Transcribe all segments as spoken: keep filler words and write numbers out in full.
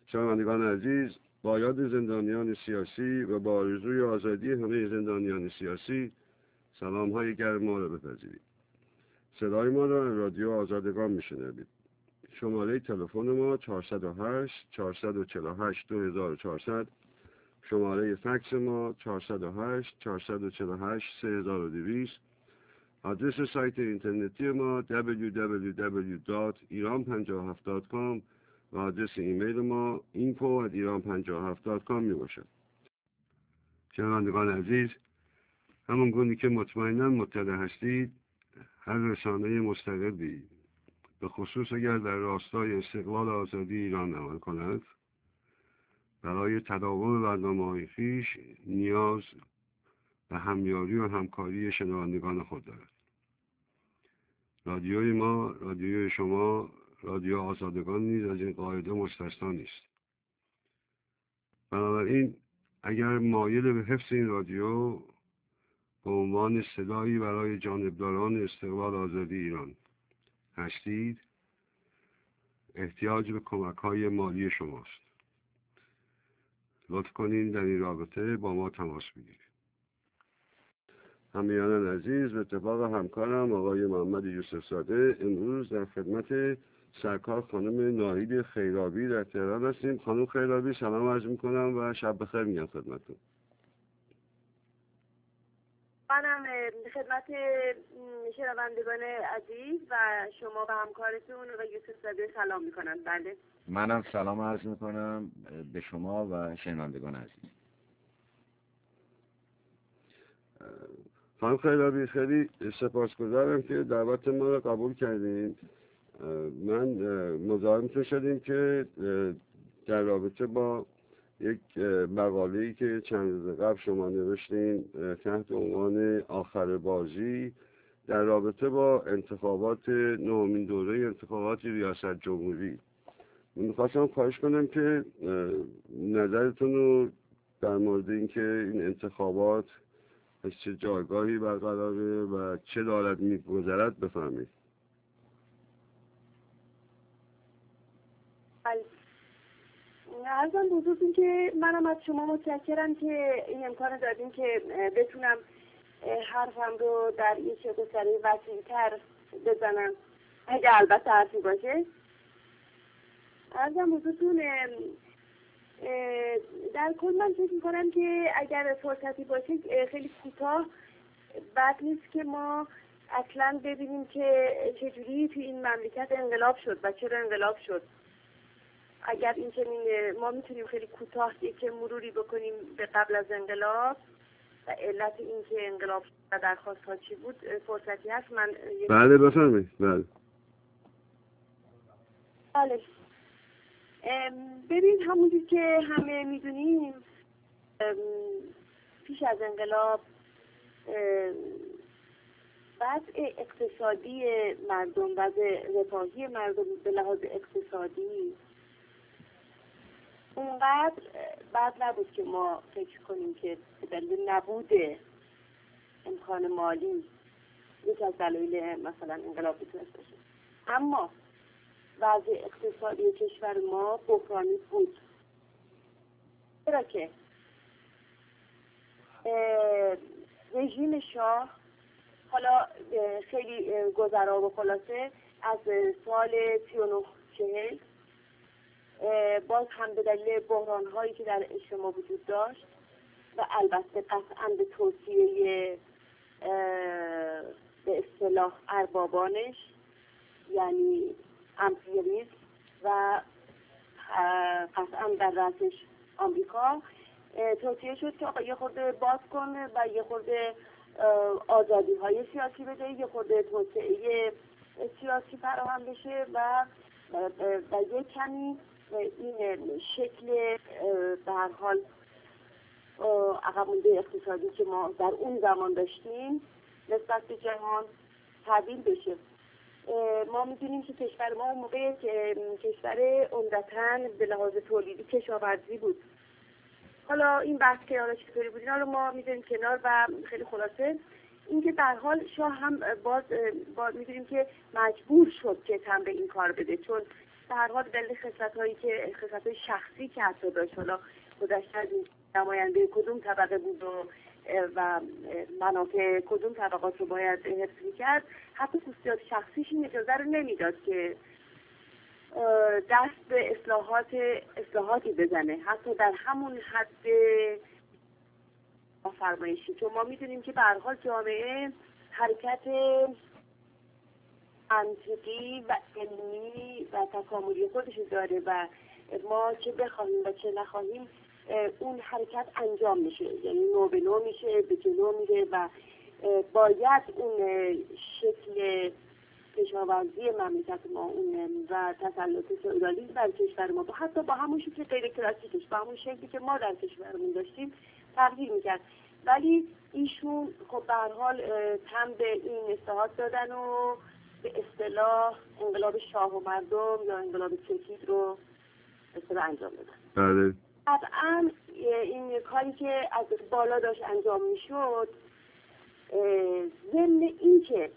شنوندگان عزیز، با یاد زندانیان سیاسی و با آرزوی آزادی همه زندانیان سیاسی، سلام های گرم ما را بپذیرید. صدای ما را رادیو آزادگان میشنوید. شماره تلفن ما چهارصد و هشت چهارصد و چهل و هشت دو هزار و چهارصد، شماره فکس ما چهارصد و هشت چهارصد و چهل و هشت سه هزار و دویست، آدرس سایت اینترنتی ما دبلیو دبلیو دبلیو دات ایران پنجاه و هفت دات کام و آدرس ایمیل ما اینفو ات ایران پنجاه و هفت دات کام می باشد. شنوندگان عزیز، همون گونه که مطمئنا مطلع هستید، هر رسانه مستقلی به خصوص اگر در راستای استقلال آزادی ایران عمل کند، برای تداوم برنامه‌های خویش نیاز به همیاری و همکاری شنوندگان خود دارد. رادیوی ما، رادیوی شما، رادیو آزادگان نیز از این قاعده مستثنا نیست. بنابراین اگر مایل به حفظ این رادیو به عنوان صدایی برای جانبداران استقلال آزادی ایران هستید، احتیاج به کمک‌های مالی شماست. لطف کنین در این رابطه با ما تماس بگیرید. همیهنان عزیز، به اتفاق همکارم آقای محمد یوسف زاده امروز در خدمت سرکار خانم ناهید خیرابی در تهران هستیم. خانم خیرابی سلام عرض میکنم و شب بخیر میگم خدمتتون. منم خدمت شنوندگان عزیز و شما و همکارتون و یوسف زاده سلام میکنم. بله، منم سلام عرض میکنم به شما و شنوندگان عزیز. خانم خیرابی، خیلی سپاسگزارم که دعوت ما رو قبول کردین. من مزاحمتون شدیم که در رابطه با یک مقاله‌ای که چند روز قبل شما نوشتین تحت عنوان آخر بازی در رابطه با انتخابات نهمین دوره انتخابات ریاست جمهوری، می‌خواستم خواهش کنم که نظرتون رو در مورد اینکه این انتخابات از چه جایگاهی برقراره و چه دارد می‌گذرد بفرمایید. عرضم بزرگتون که منم از شما متشکرم که این امکان دادین که بتونم حرفم رو در یک گستره وسیع‌تر بزنم، اگه البته حرفی باشه. عرضم بزرگتون در کل من فکر می‌کنم که اگر فرصتی باشه خیلی کوتاه بد نیست که ما اصلا ببینیم که چجوری توی این مملکت انقلاب شد و چرا انقلاب شد. اگر این چنین ما میتونیم خیلی کوتاه یک مروری بکنیم به قبل از انقلاب و علت این که انقلاب شد و درخواست ها چی بود، فرصتی هست من بله بفرمایید. بله بله ببین، همونجور که همه میدونیم پیش از انقلاب وضع اقتصادی مردم، وضع رفاهی مردم به لحاظ اقتصادی اونقدر بد نبود که ما فکر کنیم که به دلیل نبود امکان مالی یک از دلایل مثلا انقلاب میتونست باشه. اما وضع اقتصادی کشور ما بحرانی بود، چرا که رژیم شاه، حالا خیلی گذرا و خلاصه، از سال سی و نه چهل باز هم به دلیل بحران هایی که در اجتماع وجود داشت و البته قطعا به توصیه به اصطلاح اربابانش یعنی امپریالیسم و قطعا در رأسش آمریکا، توصیه شد که آقا یه خورده باز کن و یه خورده آزادی های سیاسی بده، یه خورده توسعه سیاسی فراهم بشه و و یه کمی این شکل به هر حال عقب مونده اقتصادی که ما در اون زمان داشتیم نسبت به جهان تبدیل بشه. ما میدونیم که کشور ما اون موقع که کشور عمدتاً به لحاظ تولیدی کشاورزی بود. حالا این بحث که حالا چطوری بود حالا ما میذاریم کنار و خیلی خلاصه اینکه در حال شاه هم باز باز میدونیم که مجبور شد که تن به این کار بده، چون به هر حال دلیل خصلت‌هایی که خصلت‌های شخصی که حتی داشت، حالا خودش نماینده کدوم طبقه بود و و منافع کدوم طبقات رو باید حفظ می‌کرد، حتی خصوصیات شخصیش این اجازه رو نمیداد که دست به اصلاحات اصلاحاتی بزنه، حتی در همون حد فرمایشی. چون ما میدونیم که به هر حال جامعه حرکت منطقی و علمی و تکاملی خودش داره و ما چه بخواهیم و چه نخواهیم اون حرکت انجام میشه، یعنی نو به نو میشه، به جلو میره و باید اون شکل کشاورزی مملکت ما اون و تسلط فئودالیسم در کشور ما با حتی با همون شکل غیر کلاسیکش، با همون شکلی که ما در کشورمون داشتیم تغییر میکرد. ولی ایشون خب به هر حال تم به این اصلاحات دادن و به اصطلاح انقلاب شاه و مردم یا انقلاب چکید رو به اصطلاح انجام دادن. بله. طبعا این کاری که از بالا داشت انجام میشد، ضمن این که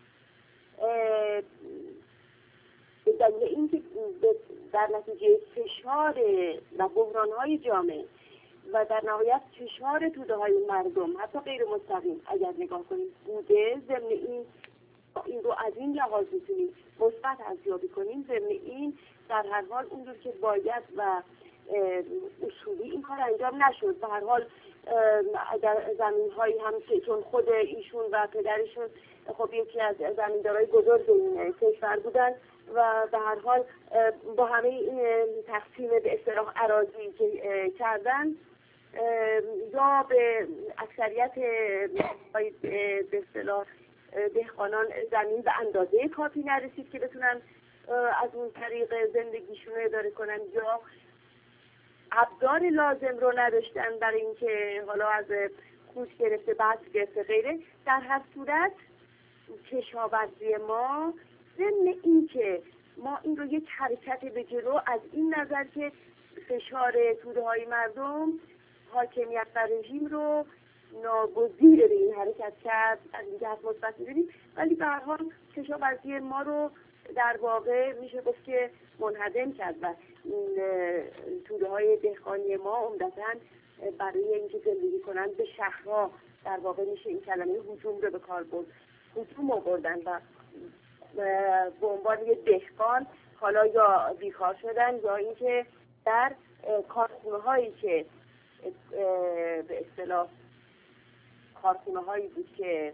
به دلیل اینکه در نتیجه فشار و بحران‌های جامعه و در نهایت فشار توده‌های مردم حتی غیر مستقیم اگر نگاه کنیم بوده، ضمن این این رو از این لحاظ میتونیم مثبت ارزیابی کنیم، ضمن این در هر حال اون رو که باید و اصولی این کار انجام نشد. به هر حال در زمین‌هایی هم که چون خود ایشون و پدرشون خب یکی از زمیندارای بزرگ این کشور بودن و به هر حال با همه این تقسیم به اصطلاح اراضی که کردن یا به اکثریت به اصطلاح دهقانان زمین به اندازه کافی نرسید که بتونن از اون طریق زندگیشون رو اداره کنن یا ابزار لازم رو نداشتن برای اینکه حالا از خود گرفته بعد گرفته غیره. در هر صورت کشاورزی ما ضمن این که ما این رو یک حرکت به جلو از این نظر که فشار توده های مردم حاکمیت و رژیم رو ناگزیر به این حرکت کرد از دیگه حرف مثبت می‌بینیم، ولی به هر حال کشاورزی ما رو در واقع میشه گفت که منهدم کرد و توده های دهقانی ما عمدتاً برای اینکه زندگی کنن به شهرها در واقع میشه این کلمه هجوم رو به کار برد، هجوم آوردن و به عنوان یه دهقان حالا یا بیکار شدن یا اینکه در کارخونه هایی که به اصطلاح کارخونه هایی بود که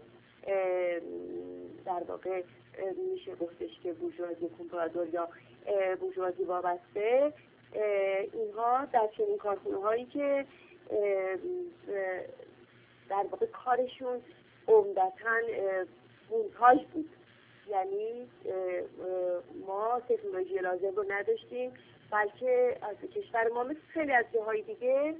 در واقع میشه گفتش که بورژوازی کمپرادور یا بورژوازی وابسته، اینها در چنین کارخونه هایی که در واقع کارشون عمدتاً مونتاژ بود، یعنی ما تکنولوژی لازم رو نداشتیم، بلکه از کشور ما مثل خیلی از جاهای دیگه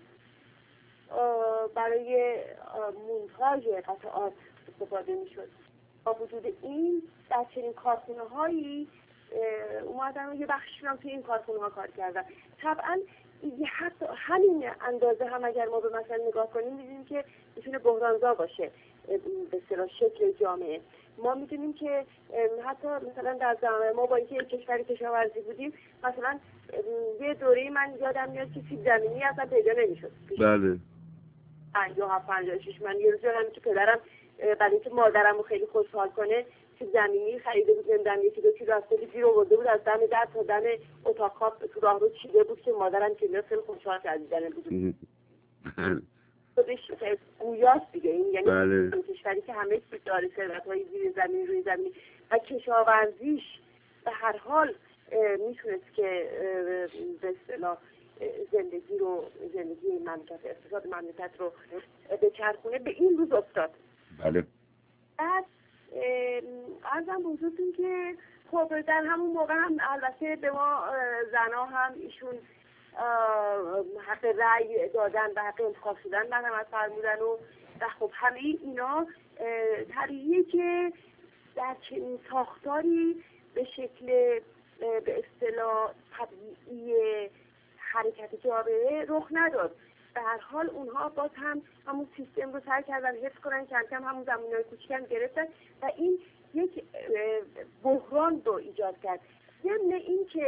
برای مونتاژ قطعات استفاده میشد. با وجود این در چنین کارخونه هایی اومدن و یه بخششون هم توی این کارخونه ها کار کردن. طبعا حتی همین اندازه هم اگر ما به مثلا نگاه کنیم می‌بینیم که میتونه بحرانزا باشه به اصطلاح شکل جامعه. ما میدونیم که حتی مثلا در زمان ما با اینکه یک کشور کشاورزی بودیم، مثلا یه دوره من یادم میاد که سیب زمینی اصلا پیدا نمیشد. بله. پنجاه و هفت پنجاه و شش من یه روز یادم که پدرم برای اینکه مادرم رو خیلی خوشحال کنه سیب زمینی خریده بود، نمیدونم یکی دو کیلو از خیلی گیر آورده بود، از دم در تا دم اتاق خواب تو راهرو چیده بود که مادرم که میاد خیلی خوشحال کرد دیدن بود. خودش گویاست دیگه این، یعنی بله. کشوری که همه چیز داره، ثروت‌های زیر زمین روی زمین و کشاورزیش به هر حال میتونست که به اصطلاح زندگی رو زندگی مملکت اقتصاد مملکت رو به چرخونه به این روز افتاد. بله. بعد عرضم به حضورتون که خب در همون موقع هم البته به ما زنها هم ایشون حق رأی دادن و حق انتخاب شدن من هم از فرمودن و خب همه اینا طریقیه که در چنین ساختاری به شکل به اصطلاح طبیعی حرکت جامعه رخ نداد. به هر حال اونها باز هم همون سیستم رو سعی کردن حفظ کنن، کم کم همون زمینای کوچیکم گرفتن و این یک بحران رو ایجاد کرد. ضمن این که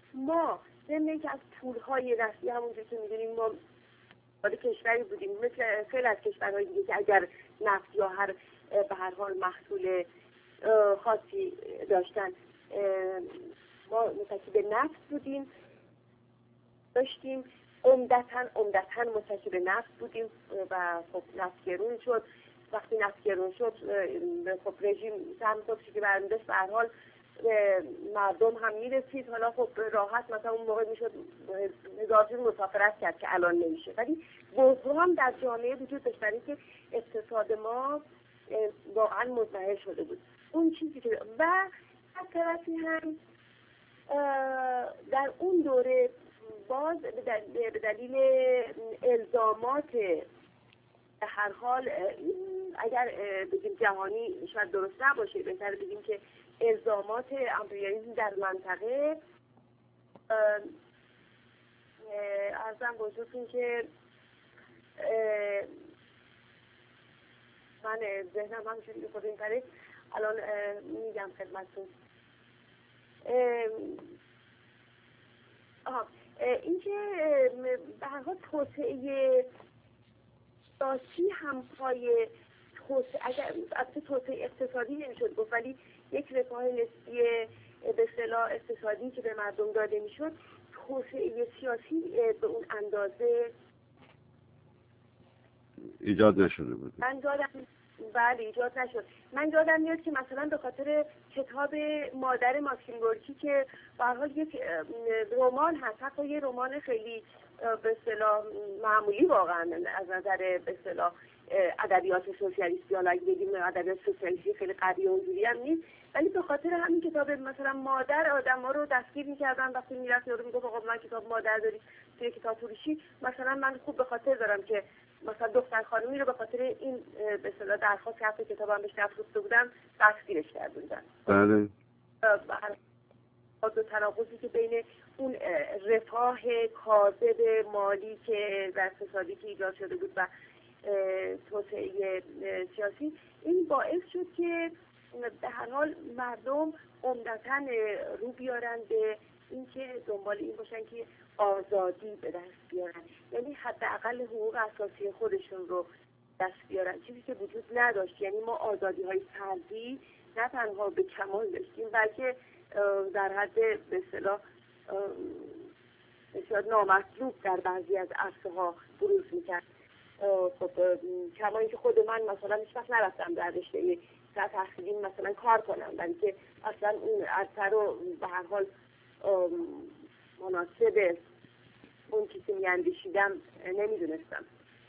ما ضمن که از پولهای نفتی همونجور که میدونیم ما وارد کشوری بودیم مثل خیلی از کشورهای دیگه که اگر نفت یا هر به هر حال محصول خاصی داشتن ما متکی به نفت بودیم داشتیم عمدتاً عمدتاً متکی به نفت بودیم و خب نفت گرون شد. وقتی نفت گرون شد خب رژیم سهم خودشی که برمیداشت به هر حال مردم هم میرسید. حالا خب راحت مثلا اون موقع میشد هزار جور مسافرت کرد که الان نمیشه، ولی بحران در جامعه وجود داشت برای که اقتصاد ما واقعا مزمحل شده بود. اون چیزی که و از طرفی هم در اون دوره باز به دلیل الزامات به هر حال اگر بگیم جهانی شاید درست نباشه، بهتر بگیم که الزامات امپریالیسم در منطقه ارزم بزرگتون که من ذهنم همچون که خود این پره الان میگم خدمتتون. آها این که به هر حال توسعه سیاسی هم پای توسعه اگر از توسعه اقتصادی نمیشد گفت، ولی یک رفاه نسبی به اصطلاح اقتصادی که به مردم داده میشد، توسعه سیاسی به اون اندازه ایجاد نشده بود. من یادم بله ایجاد نشد. من یادم میاد که مثلا به خاطر کتاب مادر ماکسیم گورکی که به هر حال یک رمان هست، حتی یه رمان خیلی به اصطلاح معمولی واقعا از نظر به اصطلاح ادبیات سوسیالیستی، حالا اگه بگیم ادبیات سوسیالیستی خیلی قوی و اونجوری هم نیست، ولی به خاطر همین کتاب مثلا مادر آدم‌ها رو دستگیر می‌کردن. وقتی میرفت یارو میگفت آقا من کتاب مادر داری توی کتاب فروشی، مثلا من خوب به خاطر دارم که مثلا دختر خانمی رو به خاطر این به اصطلاح درخواست که کتابم بهش نفروخته بودم دستگیرش کرده بودن. بله. با دو تناقضی که بین اون رفاه کاذب مالی که و اقتصادی که ایجاد شده بود و توسعه سیاسی، این باعث شد که به هر حال مردم عمدتاً رو بیارن به اینکه دنبال این باشن که آزادی به دست بیارن، یعنی حداقل حقوق اساسی خودشون رو دست بیارن، چیزی که وجود نداشت. یعنی ما آزادی های فردی نه تنها به کمال داشتیم بلکه در حد به اصطلاح بسیار نامطلوب در بعضی از عرصه ها بروز میکرد. خب کما اینکه خود من مثلا هیچ وقت نرفتم در رشته تحصیلی مثلا کار کنم، بلکه اصلا اون عرصه رو به هر حال مناسب اون چیزی میاندیشیدم نمیدونستم.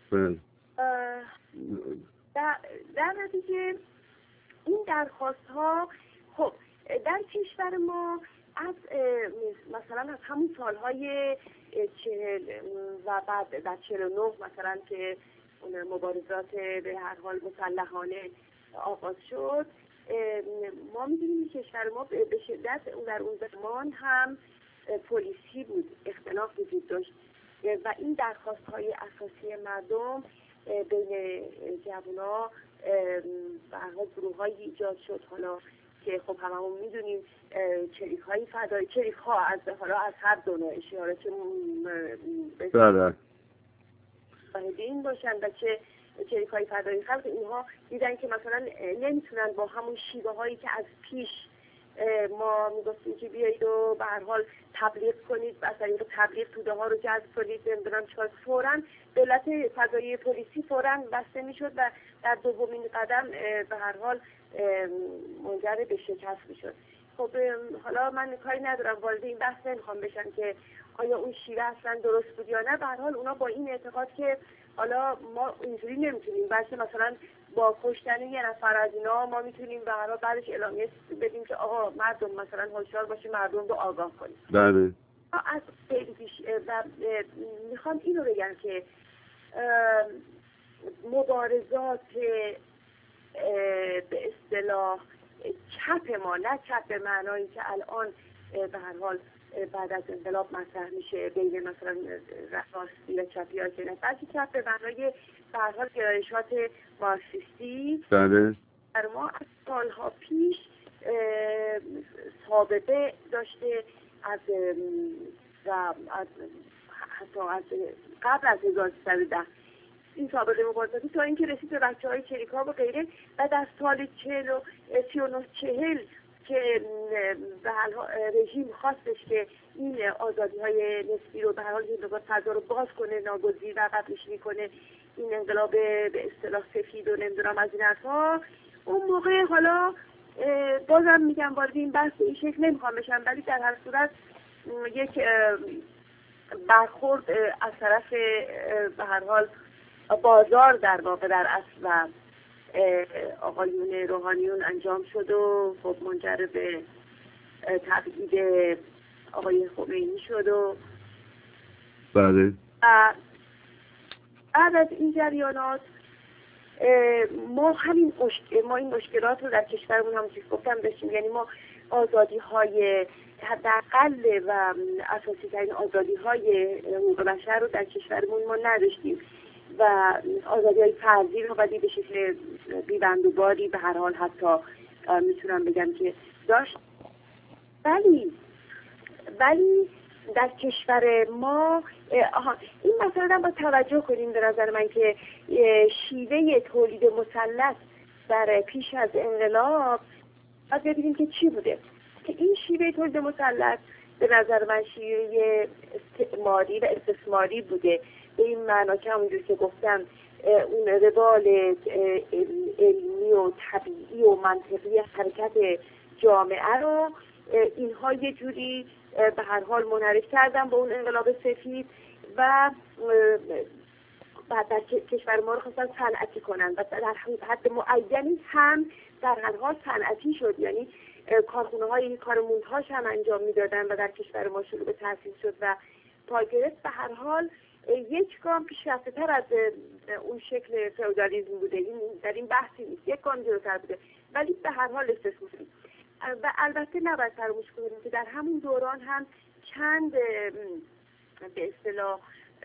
در, در نتیجه این درخواست ها خب در کشور ما از مثلا از همون سالهای چهل و بعد در چهل و نه مثلا که مبارزات به هر حال مسلحانه آغاز شد، ما می‌بینیم کشور ما به شدت در اون زمان هم پلیسی بود، اختلاف وجود داشت و این درخواست‌های اساسی مردم بین جوان‌ها به هر حال گروه‌هایی ایجاد شد، حالا که خب هممون میدونیم چریک‌های فدایی، چریک‌ها از حالا از هر دو نوعشی، حالا چه بله این باشن و چه چریک‌های فدایی خلق، اینها دیدن که مثلا نمیتونن با همون شیوه هایی که از پیش ما میگفتیم که بیایید و به هر حال تبلیغ کنید، مثلا این تبلیغ توده ها رو جذب کنید، نمیدونم چیکار، فوراً دولت فضایی پلیسی فوراً بسته میشد و در دومین قدم به هر حال منجر به شکست میشد. خب حالا من کاری ندارم، وارد این بحث نمیخوام بشن که آیا اون شیوه اصلا درست بود یا نه. به هر حال اونا با این اعتقاد که حالا ما اینجوری نمیتونیم، بلکه مثلا با کشتن یه نفر از اینا ما میتونیم به هر حال بعدش اعلامیه بدیم که آقا مردم مثلا هوشیار باشیم، مردم رو آگاه کنیم. بله. از خیلی پیش و میخوام اینو بگم که مبارزات به اصطلاح چپ ما، نه چپ به معنایی که الان به هر حال بعد از انقلاب مطرح میشه بین مثلا راستی و چپی ها که نه، بلکه چپ به معنای به هر حال گرایشات مارکسیستی بله در ما از سالها پیش سابقه داشته از و از حتی از قبل از هزار و سیصد و ده این سابقه مبارزاتی تا اینکه رسید به بچه‌های چریکا و غیره و در سال چهل و سی و نه چهل که به هر حال رژیم خواستش که این آزادی‌های نسبی رو به هر حال هندوگاه فضا رو باز کنه، ناگزیر و قبلش میکنه این انقلاب به اصطلاح سفید و نمیدونم از این حرفا. اون موقع حالا بازم میگم وارد این بحث این شکل نمیخوام بشم، ولی در هر صورت یک برخورد از طرف به هر حال بازار در واقع در اصل و آقایون روحانیون انجام شد و خب منجر به تبعید آقای خمینی شد و بله. بعد از این جریانات ما همین مشکل ما این مشکلات رو در کشورمون همونجوری گفتم داشتیم، یعنی ما آزادی های حداقل و اساسی ترین آزادی های حقوق بشر رو در کشورمون ما نداشتیم و آزادی های فردی رو ولی به شکل بی‌بندوباری به هر حال حتی میتونم بگم که داشت. ولی ولی در کشور ما آها این مسئله رو با توجه کنیم به نظر من که شیوه تولید مسلح در پیش از انقلاب باید ببینیم که چی بوده که این شیوه تولید مسلح به نظر من شیوه استعماری و استثماری بوده، به این معنا که همونجور که گفتم اون روال علمی و طبیعی و منطقی حرکت جامعه رو اینها یه جوری به هر حال منحرف کردن با اون انقلاب سفید و بعد در کشور ما رو خواستن صنعتی کنن و در حد معینی هم در هر حال صنعتی شد، یعنی کارخونه های کارموندهاش هم انجام میدادن و در کشور ما شروع به تأسیس شد و پا گرفت. به هر حال یک گام پیشرفته تر از اون شکل فئودالیسم بوده، این در این بحثی نیست، یک گام جلوتر بوده ولی به هر حال استثماری. و البته نباید فراموش کنیم که در همون دوران هم چند به اصطلاح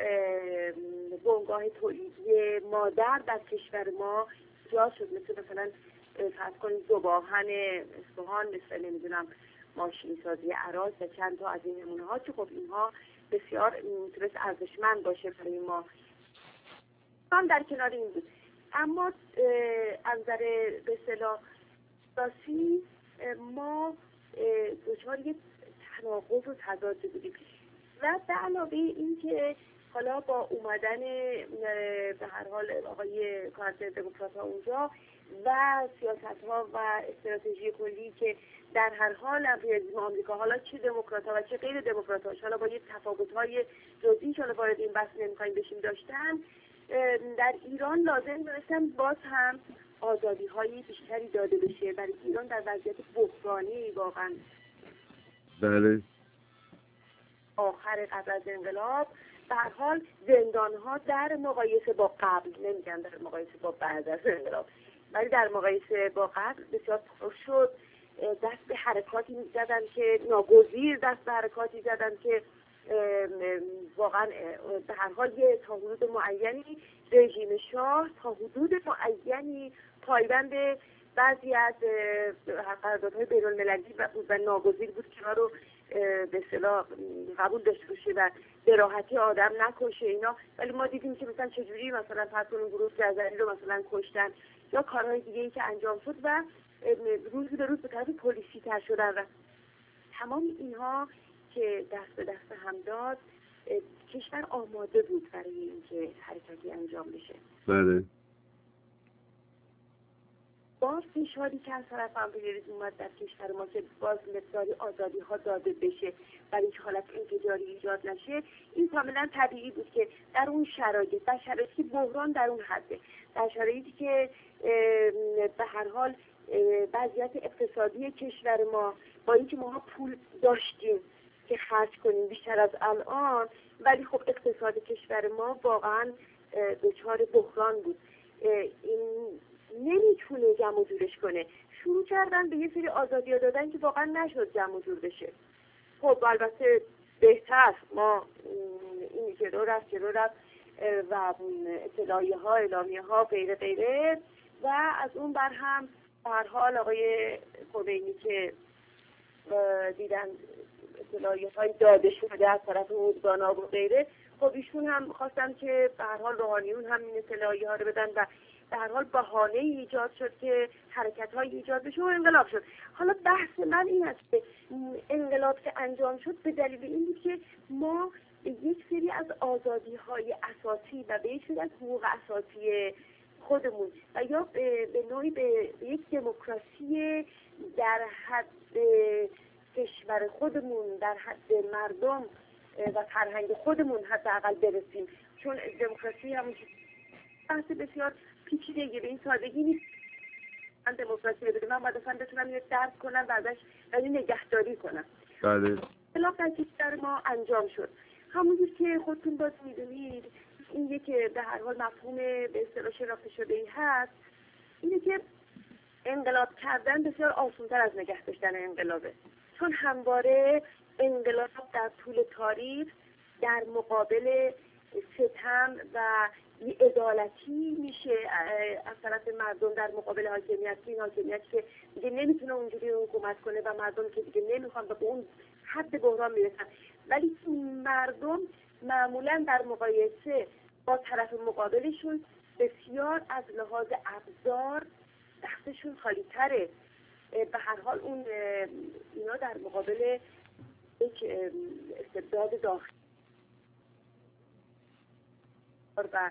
بنگاه تولیدی مادر در کشور ما ایجاد شد، مثل مثلا فرض کنید ذوب‌آهن اصفهان، مثل نمیدونم ماشین سازی عراض و چند تا از این نمونه ها که خب اینها بسیار میتونست ارزشمند باشه برای ما. هم در کنار این بود، اما از نظر به اصطلاح سیاسی ما دچار یک تناقض و تضاد بودیم و به علاوه این که حالا با اومدن به هر حال آقای کارتر دموکرات ها اونجا و سیاست ها و استراتژی کلی که در هر حال امپریالیسم آمریکا، حالا چه دموکرات ها و چه غیر دموکرات ها، حالا با یه تفاوت های جزئی که حالا وارد این بحث نمی‌خوایم بشیم داشتن، در ایران لازم داشتن باز هم آزادی های بیشتری داده بشه، برای ایران در وضعیت بحرانی واقعا بله آخر قبل از انقلاب به هر حال زندان ها در مقایسه با قبل، نمیگم در مقایسه با بعد از انقلاب، ولی در مقایسه با قبل بسیار پر شد. دست به حرکاتی می‌زدن که ناگزیر دست به حرکاتی زدن که واقعا به هر حال یه تا حدود معینی رژیم شاه تا حدود معینی پایبند بعضی از قراردادهای بین‌المللی بود و ناگزیر بود که ما رو به اصطلاح قبول داشته باشه و به راحتی آدم نکشه اینا. ولی ما دیدیم که مثلا چجوری مثلا فرض کنیم گروه جزری رو مثلا کشتن یا کارهای دیگه ای که انجام شد و روز به روز به طرف پلیسی تر شدن و تمام اینها که دست به دست هم داد کشور آماده بود برای اینکه حرکتی انجام بشه. بله باز فشاری که از طرف امپریالیسم اومد در کشور ما که باز مقداری آزادی ها داده بشه برای اینکه حالت انفجاری ایجاد نشه، این کاملا طبیعی بود که در اون شرایط، در شرایطی که بحران در اون حده، در شرایطی که به هر حال وضعیت اقتصادی کشور ما با اینکه ما پول داشتیم که خرج کنیم بیشتر از الان، ولی خب اقتصاد کشور ما واقعا دچار بحران بود، این نمیتونه جمع و جورش کنه. شروع کردن به یه سری آزادی دادن که واقعا نشد جمع و جور بشه. خب البته بهتر ما این جلو رفت جلو رفت و اطلاعیه ها اعلامیه ها غیره غیره و از اون بر هم به هر حال آقای خمینی که دیدن اطلاعیه‌های داده شده از طرف حقوقدانا و غیره، خب ایشون هم خواستن که به هر حال روحانیون هم این اطلاعیه‌ها رو بدن و به هر حال بهانه ایجاد شد که حرکت‌های ایجاد بشه و انقلاب شد. حالا بحث من این است که انقلاب که انجام شد به دلیل این بود که ما یک سری از آزادی‌های اساسی و به یک سری از حقوق اساسی خودمون و یا به, به نوعی به, به یک دموکراسی در حد کشور خودمون، در حد مردم و فرهنگ خودمون حداقل برسیم. چون دموکراسی همون بحث بسیار پیچیده به این سادگی نیست. من دموکراسی رو بده من باید اصلا بتونم اینو درک کنم و ازش ولی نگهداری کنم. بله. انقلاب در کشور ما انجام شد. همونجور که خودتون باز میدونید این یکی به هر حال مفهوم به اصطلاح شناخته شده ای هست، اینه که انقلاب کردن بسیار آسان‌تر از نگه داشتن انقلابه. چون همواره انقلاب در طول تاریخ در مقابل ستم و بی‌عدالتی میشه از طرف مردم در مقابل حاکمیت، این حاکمیت که دیگه نمیتونه اونجوری حکومت کنه و مردم که دیگه نمیخوان به اون حد بحران میرسن. ولی مردم معمولا در مقایسه با طرف مقابلشون بسیار از لحاظ ابزار دستشون خالی تره. به هر حال اون اینا در مقابل یک استبداد داخلی و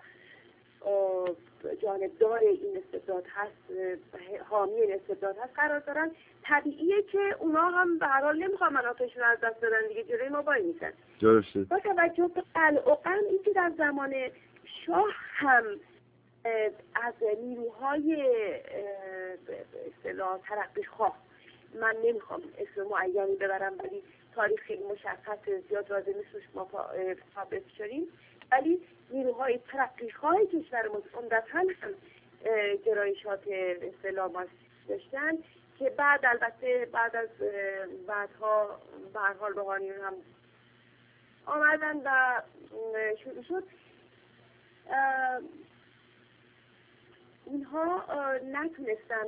جانبدار این استبداد هست، حامی این استبداد هست قرار دارن. طبیعیه که اونا هم به هر حال نمیخوان منافعشون از دست بدن دیگه، جلوی ما وای میسن. درسته. با توجه به قلعه‌قم این که در زمان شاه هم از نیروهای به اصطلاح ترقی خواه، من نمیخوام اسم معینی ببرم ولی تاریخ خیلی مشخص زیاد لازم نیست روش ما ثابت شدیم، ولی نیروهای ترقی خواه کشور ما عمدتاً هم گرایشات به اصطلاح مارکسیستی داشتن که بعد البته بعد از بعدها به هر حال روحانیون هم آمدن و شروع شد. اینها نتونستن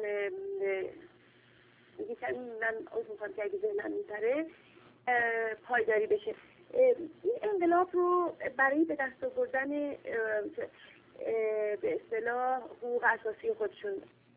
دیگه کمی من از میخوام که اگه ذهنم میتره پایداری بشه. این انقلاب رو برای به دست آوردن به اصطلاح حقوق اساسی خودشون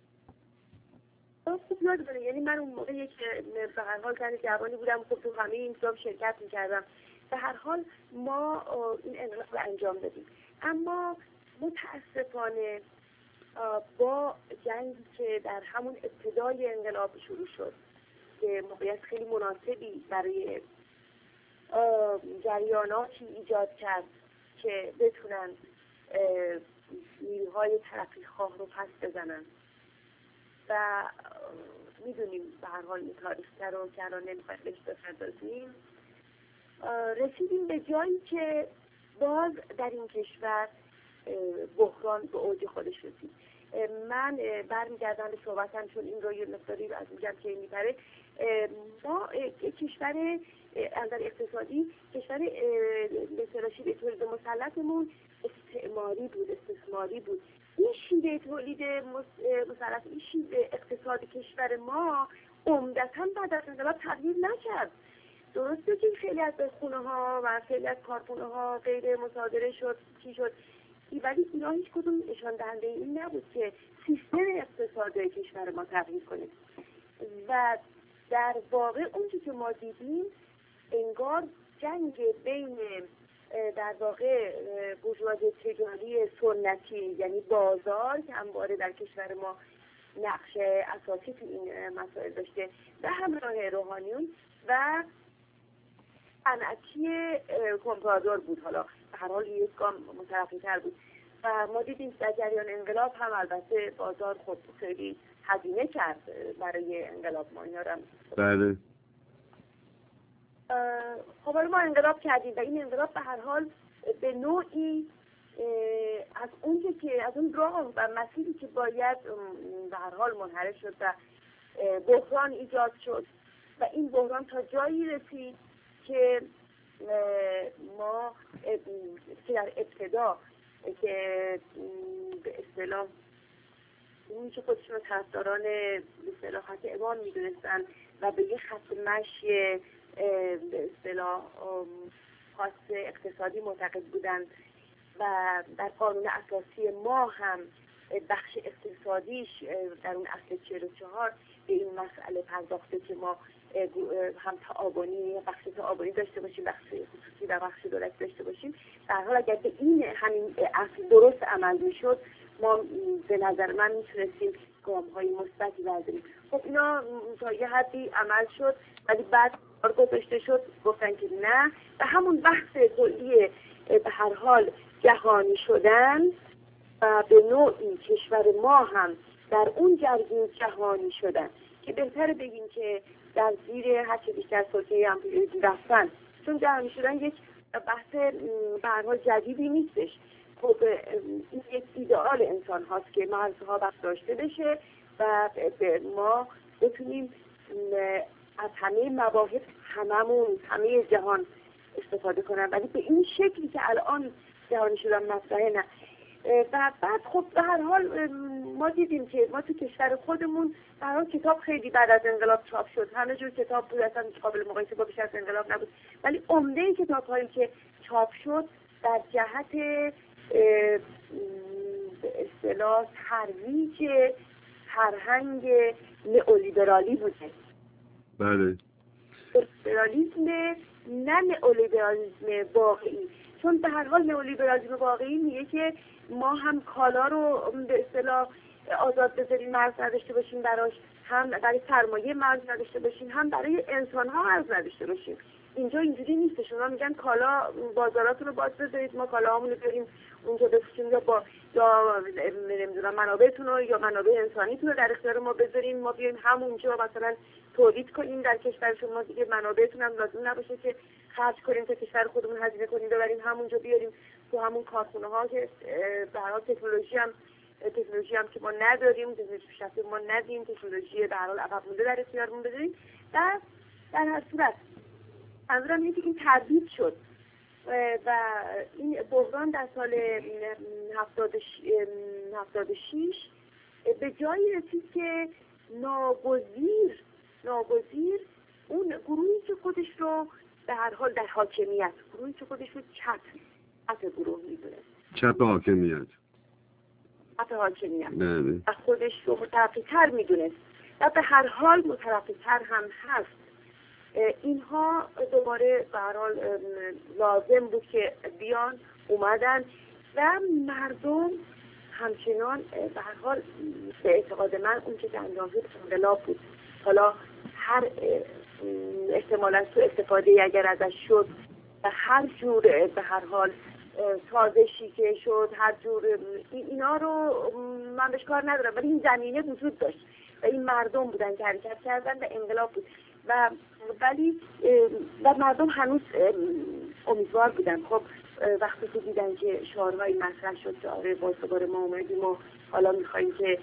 خوب یاد کنه. یعنی من اون موقع یک به هر حال زن جوانی بودم، خب تو همه این کتاب شرکت میکردم. به هر حال ما این انقلاب رو انجام دادیم، اما متاسفانه با جنگی که در همون ابتدای انقلاب شروع شد که موقعیت خیلی مناسبی برای جریاناتی ایجاد کرد که بتونن نیروهای ترقی خواه رو پس بزنن و میدونیم به هر حال این تاریخ‌تر رو که الان نمیخوایم بهش بپردازیم، رسیدیم به جایی که باز در این کشور بحران به اوج خودش رسید. من برمیگردم به صحبتم چون این رو یه مقداری از میگم که میپره. ما کشور از اقتصادی کشور به اصطلاح شیوه تولید مسلطمون استعماری بود، استثماری بود. این شیوه تولید مسلط، این شیوه اقتصاد کشور ما عمدتاً بعد از انقلاب تغییر نکرد. درسته که خیلی از خونه ها و خیلی از کارخونه ها غیر مصادره شد، چی شد، ولی اینا هیچ کدوم نشان دهنده این نبود که سیستم اقتصادی کشور ما تغییر کنه. و در واقع اونچه که ما دیدیم انگار جنگ بین در واقع بورژوازی تجاری سنتی یعنی بازار که همواره در کشور ما نقش اساسی تو این مسائل داشته و همراه روحانیون و صنعتی کمپرادور بود، حالا به هر حال یک گام مترقی‌تر بود. و ما دیدیم در جریان انقلاب هم البته بازار خود خیلی هزینه کرد برای انقلاب ما اینا رو. بله. خب ما انقلاب کردیم و این انقلاب به هر حال به نوعی از اونجا که از اون راه و مسیری که باید به هر حال منحرف شد و بحران ایجاد شد و این بحران تا جایی رسید که ما که در ابتدا که به اصطلاح اون که خودشون رو طرفداران به اصطلاح خط امام میدونستن و به یه خط مشی به اصطلاح خاص اقتصادی معتقد بودند و در قانون اساسی ما هم بخش اقتصادیش در اون اصل چهل و چهار به این مسئله پرداخته که ما هم تعاونی بخش تعاونی داشته باشیم، بخش خصوصی و بخش دولتی داشته باشیم. در حال اگر به این همین اصل درست عمل میشد، ما به نظر من میتونستیم گام های مثبتی برداریم. خب اینا تا یه حدی عمل شد، ولی بعد کار گذاشته شد، گفتن که نه، و همون بحث کلی به هر حال جهانی شدن و به نوعی کشور ما هم در اون جریان جهانی شدن که بهتره بگیم که در زیر هرچه بیشتر سلطه امپریالیسم رفتن، چون جهانی شدن یک بحث به هر حال جدیدی نیستش. خب این یک ایدئال انسان هاست که مرزها برداشته بشه و ما بتونیم از همه مواهب هممون همه جهان استفاده کنن، ولی به این شکلی که الان جهانی شدن مطرحه نه. و بعد خب به هر حال ما دیدیم که ما تو کشور خودمون به هر حال کتاب خیلی بعد از انقلاب چاپ شد، همه جور کتاب بود، اصلا قابل مقایسه با پیش از انقلاب نبود، ولی عمده کتاب هایی که چاپ شد در جهت به اصطلاح ترویج فرهنگ نئولیبرالی بوده. بله. لیبرالیسم نه نئولیبرالیسم واقعی، چون به هر حال نئولیبرالیسم واقعی میگه که ما هم کالا رو به اصطلاح آزاد بذاریم، مرز نداشته باشیم براش، هم برای سرمایه مرز نداشته باشیم، هم برای انسان ها مرز نداشته باشیم. اینجا اینجوری نیست. شما میگن کالا بازاراتون رو باز بذارید، ما کالاهامون رو بریم اونجا بفروشیم، یا با یا نمیدونم منابعتون رو یا منابع انسانیتون رو در اختیار ما بذاریم، ما بیایم همونجا مثلا تولید کنیم در کشور شما، دیگه منابعتون هم لازم نباشه که خرج کنیم تا کشور خودمون هزینه کنیم ببریم همونجا بیاریم تو همون کارخونه ها که به هر حال تکنولوژی هم تکنولوژی هم که ما نداریم، تکنولوژی پیشرفته ما ندیم، تکنولوژی به هر حال عقب مونده در اختیارمون بذاریم. در در هر صورت منظورم اینه که این تردید شد و این بحران در سال هفتاد و شش به جایی رسید که ناگزیر ناگزیر اون گروهی که خودش رو به هر حال در حاکمیت، گروهی که خودش رو چپ چپ گروه میدونه، چپ حاکمیت چپ حاکمیت بله. و خودش رو مترقی‌تر میدونست و به هر حال مترقی‌تر هم هست. اینها دوباره به هر حال لازم بود که بیان، اومدن و مردم همچنان به هر حال به اعتقاد من اون که انجام شد انقلاب بود. حالا هر احتمالاً سوء استفاده اگر ازش شد و هر جور به هر حال سازشی که شد، هر جور اینا رو من بهش کار ندارم، ولی این زمینه وجود داشت و این مردم بودن که حرکت کردن و انقلاب بود و ولی و مردم هنوز امیدوار بودن. خب وقتی که دیدن که شعارهایی مطرح شد که آره باز دوباره ما اومدیم و حالا میخواییم که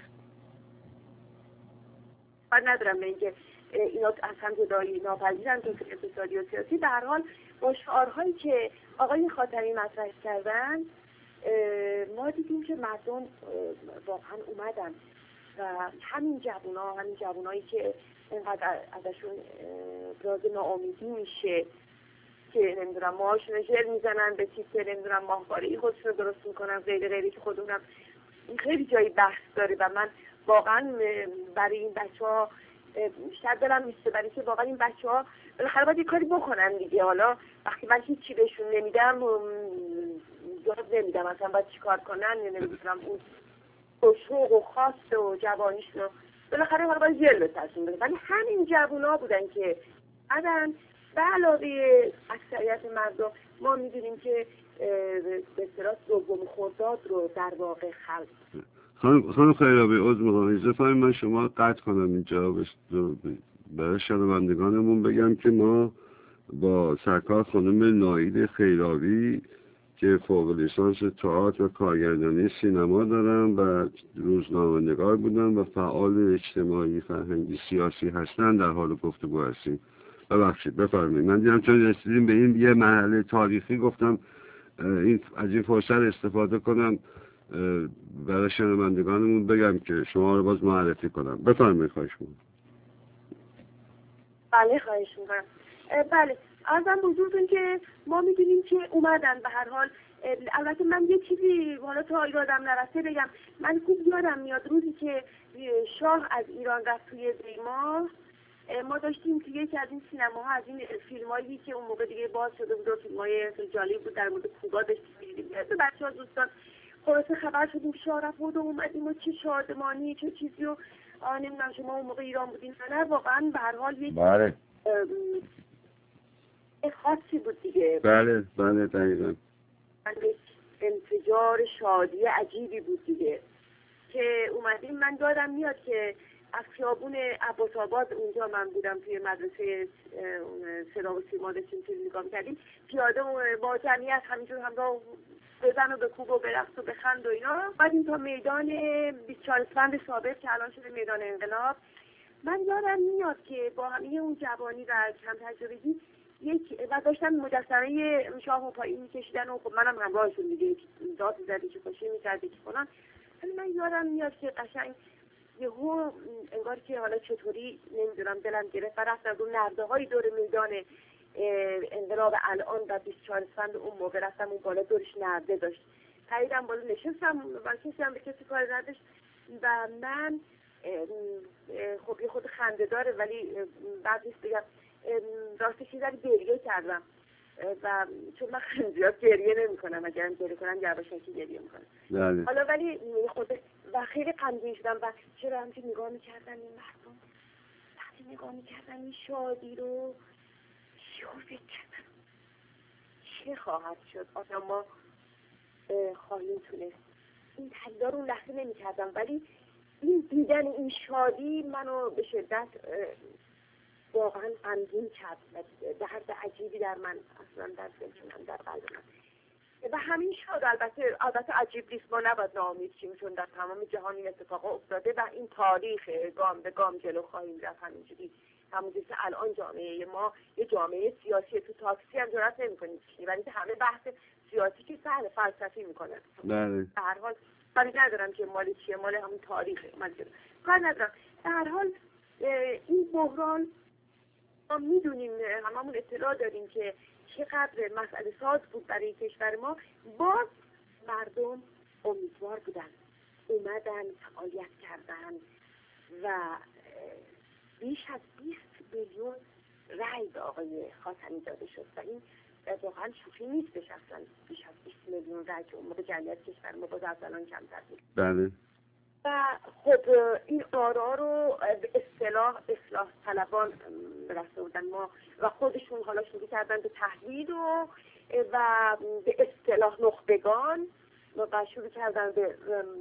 کار ندارم به اینکه اینا اصلا جدایی ناپذیرن تو اقتصادی و سیاسی، به هر حال با شعارهایی که آقای خاتمی مطرح کردن ما دیدیم که مردم واقعا اومدن و همین جوونا همین جوونایی که اینقدر ازشون راز ناامیدی میشه که نمیدونم ماهاشون جر میزنن به تیکه، نمیدونم ماهواره‌ای خودشون رو درست میکنن غیر غیری که خودمونم این خیلی جایی بحث داره و من واقعا برای این بچه ها بیشتر دلم میسته، برای که واقعا این بچه ها بالاخره باید یه کاری بکنن دیگه. حالا وقتی من هیچی بهشون نمیدم یاد نمیدم اصلا باید چی کار کنن، یا نمیدونم اون شوق و خواست و جوانیشون رو بالاخره حالا باید جل بسرشون بده. ولی همین جوونا بودن که بعدن به علاوه اکثریت مردم ما میدونیم که به اصطلاح دوم خرداد رو در واقع خلق. خانم خانم خیرابی عذر میخوام اجازه فرمایید من شما قطع کنم اینجا برای شنوندگانمون بگم که ما با سرکار خانم ناهید خیرابی که فوق لیسانس تئاتر و کارگردانی سینما دارن و روزنامه‌نگار بودن و فعال اجتماعی فرهنگی سیاسی هستن در حال گفتگو هستیم. ببخشید بفرمایید. من دیدم چون رسیدیم به این یه مرحله تاریخی گفتم این از این فرصت استفاده کنم برای شنوندگانمون بگم که شما رو باز معرفی کنم. بفرمایید. خواهش می‌کنم. بله خواهش می‌کنم. بله ارزم بزرگتون که ما میدونیم که اومدن به هر حال. البته من یه چیزی حالا تا یادم نرسه بگم. من خوب یادم میاد روزی که شاه از ایران رفت توی دیماه، ما داشتیم که یکی از این سینماها، از این فیلمایی که اون موقع دیگه باز شده بود و فیلمای خیلی جالب بود در مورد کوبا داشتیم می‌دیدیم. به بچه‌ها دوستان خلاصه خبر شدیم شاه رفت بود و اومدیم و چه شادمانی چه چیزی و نمیدونم شما اون موقع ایران بودین نه واقعا به هر حال یک بله خاصی بود دیگه. بله بله دقیقاً یک انفجار شادی عجیبی بود دیگه که اومدیم. من یادم میاد که از خیابون عباس آباد اونجا من بودم توی مدرسه صدا و سیما داشتیم چیز نگاه می‌کردیم، پیاده با جمعیت همینجور همراه بزن و به کوب و به رقص و بخند و اینا. بعد این تا میدان بیست و چهار اسفند ثابت که الان شده میدان انقلاب. من یادم میاد که با همه اون جوانی و کم تجربگی یک و داشتن مجسمه شاه و پایین میکشیدن و خب منم همراهشون دیگه داد می‌زدی که خوشی می‌کردی که فلان. ولی من یادم میاد که قشنگ یهو انگار که حالا چطوری نمیدونم دلم گرفت و رفتم رو نرده‌های دور میدان انقلاب الان و بیست و چهار اسفند اون موقع رفتم اون بالا دورش نرده داشت. پریدم بالا نشستم و کسی هم به کسی کار نداشت و من خب یه خود خنده داره ولی بعد نیست بگم راستش یه ذره گریه کردم و چون من خیلی زیاد گریه نمی کنم، اگرم گریه کنم یواشکی گریه می کنم. حالا ولی خود و خیلی غمگین شدم و چرا همچه نگاه می کردم این مردم وقتی نگاه می کردم این شادی رو یهو فکر کردم چه خواهد شد آیا ما خواهیم تونست. این تحلیل‌ها رو لحظه نمی کردم ولی این دیدن این شادی منو به شدت واقعا غمگین کرد و درد عجیبی در من اصلا در ذهنم در قلب من و همین شد. البته البته عجیب نیست، ما نباید ناامید شیم چون در تمام جهان این اتفاقا افتاده و این تاریخ گام به گام جلو خواهیم رفت. همینجوری همونجوری که الان جامعه ما یه جامعه سیاسی تو تاکسی هم جرأت نمی‌کنیم ولی همه بحث سیاسی که سهل فلسفی میکنن. بله به هر حال کاری ندارم که مال چیه، مال همون تاریخه، من کار ندارم. به هر حال این بحران ما میدونیم، هممون اطلاع داریم که چقدر مسئله ساز بود برای کشور ما. باز مردم امیدوار بودن، اومدن فعالیت کردن و بیش از بیست میلیون رأی به آقای خاتمی داده شد و این واقعا شوخی نیستش اصلا. بیش از بیست میلیون رأی که اون موقع جمعیت کشور ما باز از الان کمتر بود. بله و خب این آرا رو به اصطلاح اصلاح طلبان رسته بودن ما و خودشون حالا شروع کردن به تحلیل و و به اصطلاح نخبگان و شروع کردن به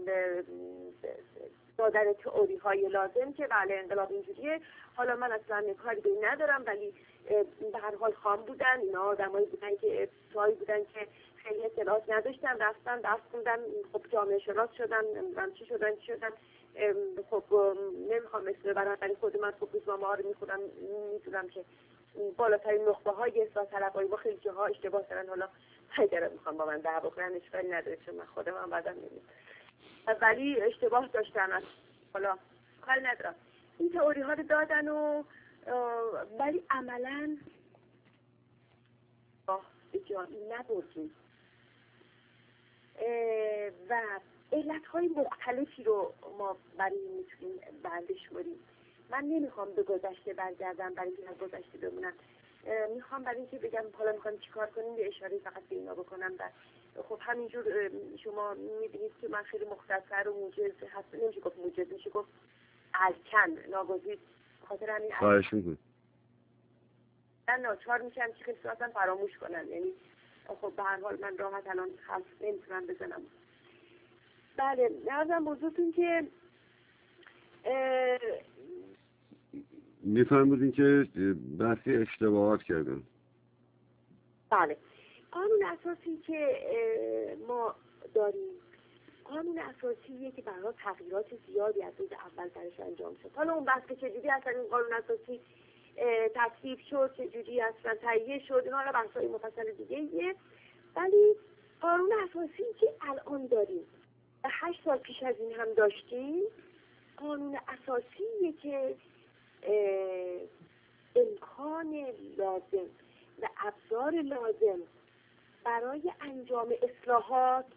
دادن تئوری های لازم که بله انقلاب اینجوریه. حالا من اصلا کاری به این ندارم ولی به هر حال خام بودن، اینا آدمایی بودن که ابتدایی بودن که خیلی اطلاعات نداشتن، رفتن درس خوندن، خب جامعه شناس شدن، نمیدونم چی شدن چی شدن. خب نمیخوام اسم ببرم ولی خود من خب روزنامه ها رو میخونم میدونم که بالاترین نخبه های اصلاح طلبای ما خیلی جاها اشتباه کردن. حالا اگر میخوام با من دعوا کنن اشکالی نداره چون من خودم هم بعدم نمیدونم ولی اشتباه داشتن. حالا کاری ندارم. این تئوری ها رو دادن و ولی عملاً به جایی نبردیم و علتهای مختلفی رو ما برای این میتونیم بردش کنیم. من نمیخوام به گذشته برگردم برای اینکه از گذشته بمونم، میخوام برای اینکه بگم حالا میخوام چیکار کنیم یه اشاره فقط به اینا بکنم. و خب همینجور شما میبینید که من خیلی مختصر و موجز هست، نمیشه گفت موجز، میشه گفت الکن ناگزیر خاطر همین خواهش میکنم من ناچار میشم که خیلی ساعتم فراموش کنم. یعنی خب به هر حال من راحت الان حرف نمیتونم بزنم. بله عرضم بزرگتون که میفرمودین که بحثی اشتباهات کردن. بله قانون اساسی که ما داریم قانون اساسیه که برای تغییرات زیادی از روز اول درش انجام شد. حالا اون بحث که چجوری اصلا این قانون اساسی تصویب شد، چجوری اصلا تهیه شد، اینا حالا بحث‌های مفصل دیگه ایه. ولی قانون اساسی که الان داریم و هشت سال پیش از این هم داشتیم قانون اساسیه که امکان لازم و ابزار لازم برای انجام اصلاحات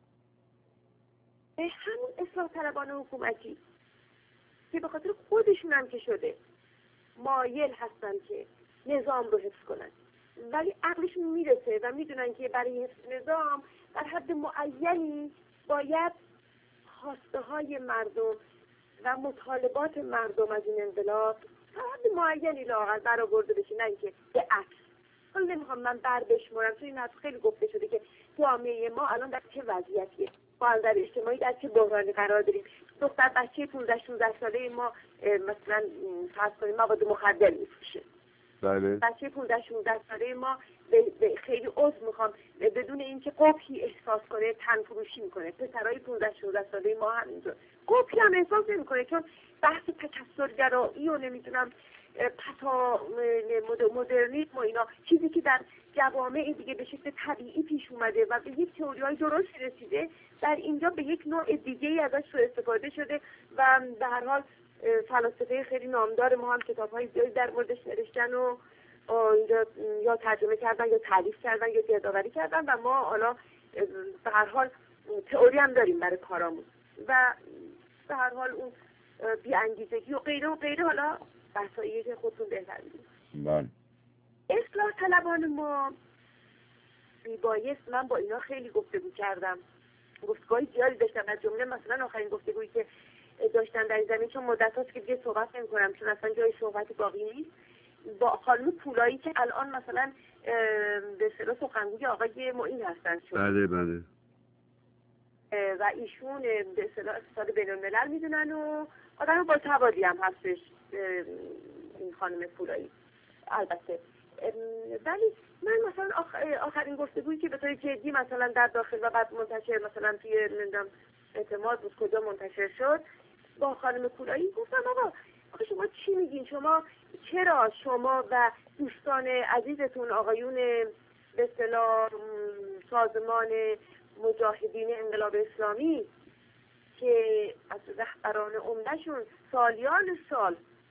به همون اصلاح طلبان حکومتی که به خاطر خودشون هم که شده مایل هستن که نظام رو حفظ کنن، ولی عقلشون میرسه و میدونن که برای حفظ نظام در حد معینی باید خواسته های مردم و مطالبات مردم از این انقلاب در حد معینی لااقل برآورده بشه، نه اینکه به عکس. حالا نمیخوام من بر بشمرم، چون این حرف خیلی گفته شده که جامعه ما الان در چه وضعیتیه، ما در اجتماعی در چه بحرانی قرار داریم. دختر بچه پانزده شانزده ساله ما مثلا فرض کنیم مواد مخدر میفروشه، بله. بچه پانزده شانزده ساله ما به خیلی عضو میخوام بدون اینکه قبحی احساس کنه تن فروشی میکنه. پسرای پانزده شانزده ساله ما همینطور قبحی هم احساس نمیکنه، چون بحث تکثرگرایی و نمیدونم پتا مدرنیسم و اینا چیزی که در جوامع دیگه به شکل طبیعی پیش اومده و به یک تئوری‌های درست رسیده، در اینجا به یک نوع دیگه‌ای ازش سوء استفاده شده و به هر حال فلاسفه خیلی نامدار ما هم کتاب‌های زیادی در موردش نوشتن و اینجا یا ترجمه کردن یا تالیف کردن یا یادآوری کردن و ما حالا به هر حال تئوری هم داریم برای کارامون و به هر حال اون بی‌انگیزگی و غیره و غیره حالا بحثایی که خودتون بهتر می‌دونید. بله. اصلاح طلبان ما میبایست، من با اینا خیلی گفتگو کردم، گفتگوهای زیادی داشتم، از جمله مثلا آخرین گفتگویی که داشتن در این زمین، چون مدت هاست که دیگه صحبت نمی کنم چون اصلا جای صحبت باقی نیست، با خانم پولایی که الان مثلا به اصطلاح سخنگوی آقای معین هستن شد. بله بله. و ایشون به اصطلاح اقتصاد بین‌الملل میدونن و آدم با تبادی هم هستش این خانم پولایی البته. ولی من مثلا آخرین گفتگویی که به طور جدی مثلا در داخل و بعد منتشر مثلا توی نمیدونم اعتماد بود کجا منتشر شد، با خانم پولایی گفتم آقا آقا شما چی میگین؟ شما چرا شما و دوستان عزیزتون آقایون به اصطلاح سازمان مجاهدین انقلاب اسلامی که از رهبران عمدهشون سالیان سال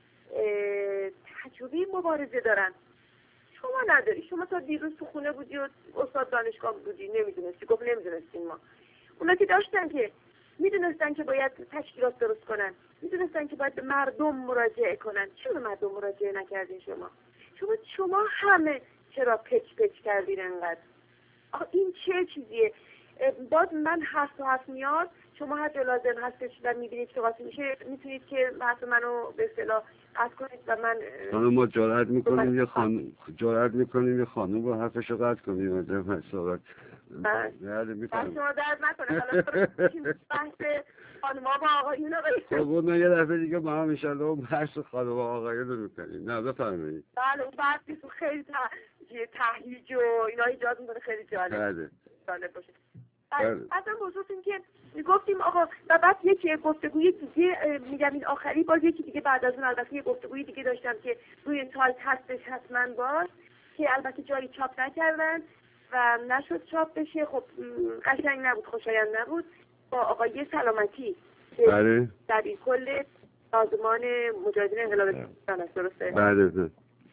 تجربه مبارزه دارن، شما نداری؟ شما تا دیروز تو خونه بودی و استاد دانشگاه بودی نمیدونستی، گفت نمیدونستین. ما اونا که داشتن که میدونستن که باید تشکیلات درست کنن، میدونستن که باید به مردم مراجعه کنن، چرا به مردم مراجعه نکردین شما؟ شما شما همه چرا پچ پچ کردین انقدر؟ آخه این چه چیزیه؟ بعد من حرف و حرف میاد، شما هر جا لازم هستش و میبینید که واسه میشه میتونید که حرف منو به اصطلاح قطع کنید و من خانم ما جرأت میکنیم یه خانم جرأت میکنیم یه خانم با حرفشو قطع کنیم اونجا صحبت بله میکنم. شما درد نکنه حالا بحث خانم‌ها با آقایون رو خب اون یه دفعه دیگه با هم انشالله اون بحث خانم با آقایون رو میکنیم. نه بفرمایید. بله اون بحثی تو خیلی تهییج و اینا ایجاد میکنه، خیلی جالب بله جالب باشه. اصلا موضوع این که گفتیم آقا و بعد یک گفتگوی دیگه میگم این آخری باز یکی دیگه بعد از اون البته یه گفتگوی دیگه داشتم که روی این سایت هستش حتما باز که البته جایی چاپ نکردن و نشد چاپ بشه. خب قشنگ نبود، خوشایند نبود، با آقای سلامتی بله در این کل سازمان مجاهدین انقلاب اسلامی درسته؟ بله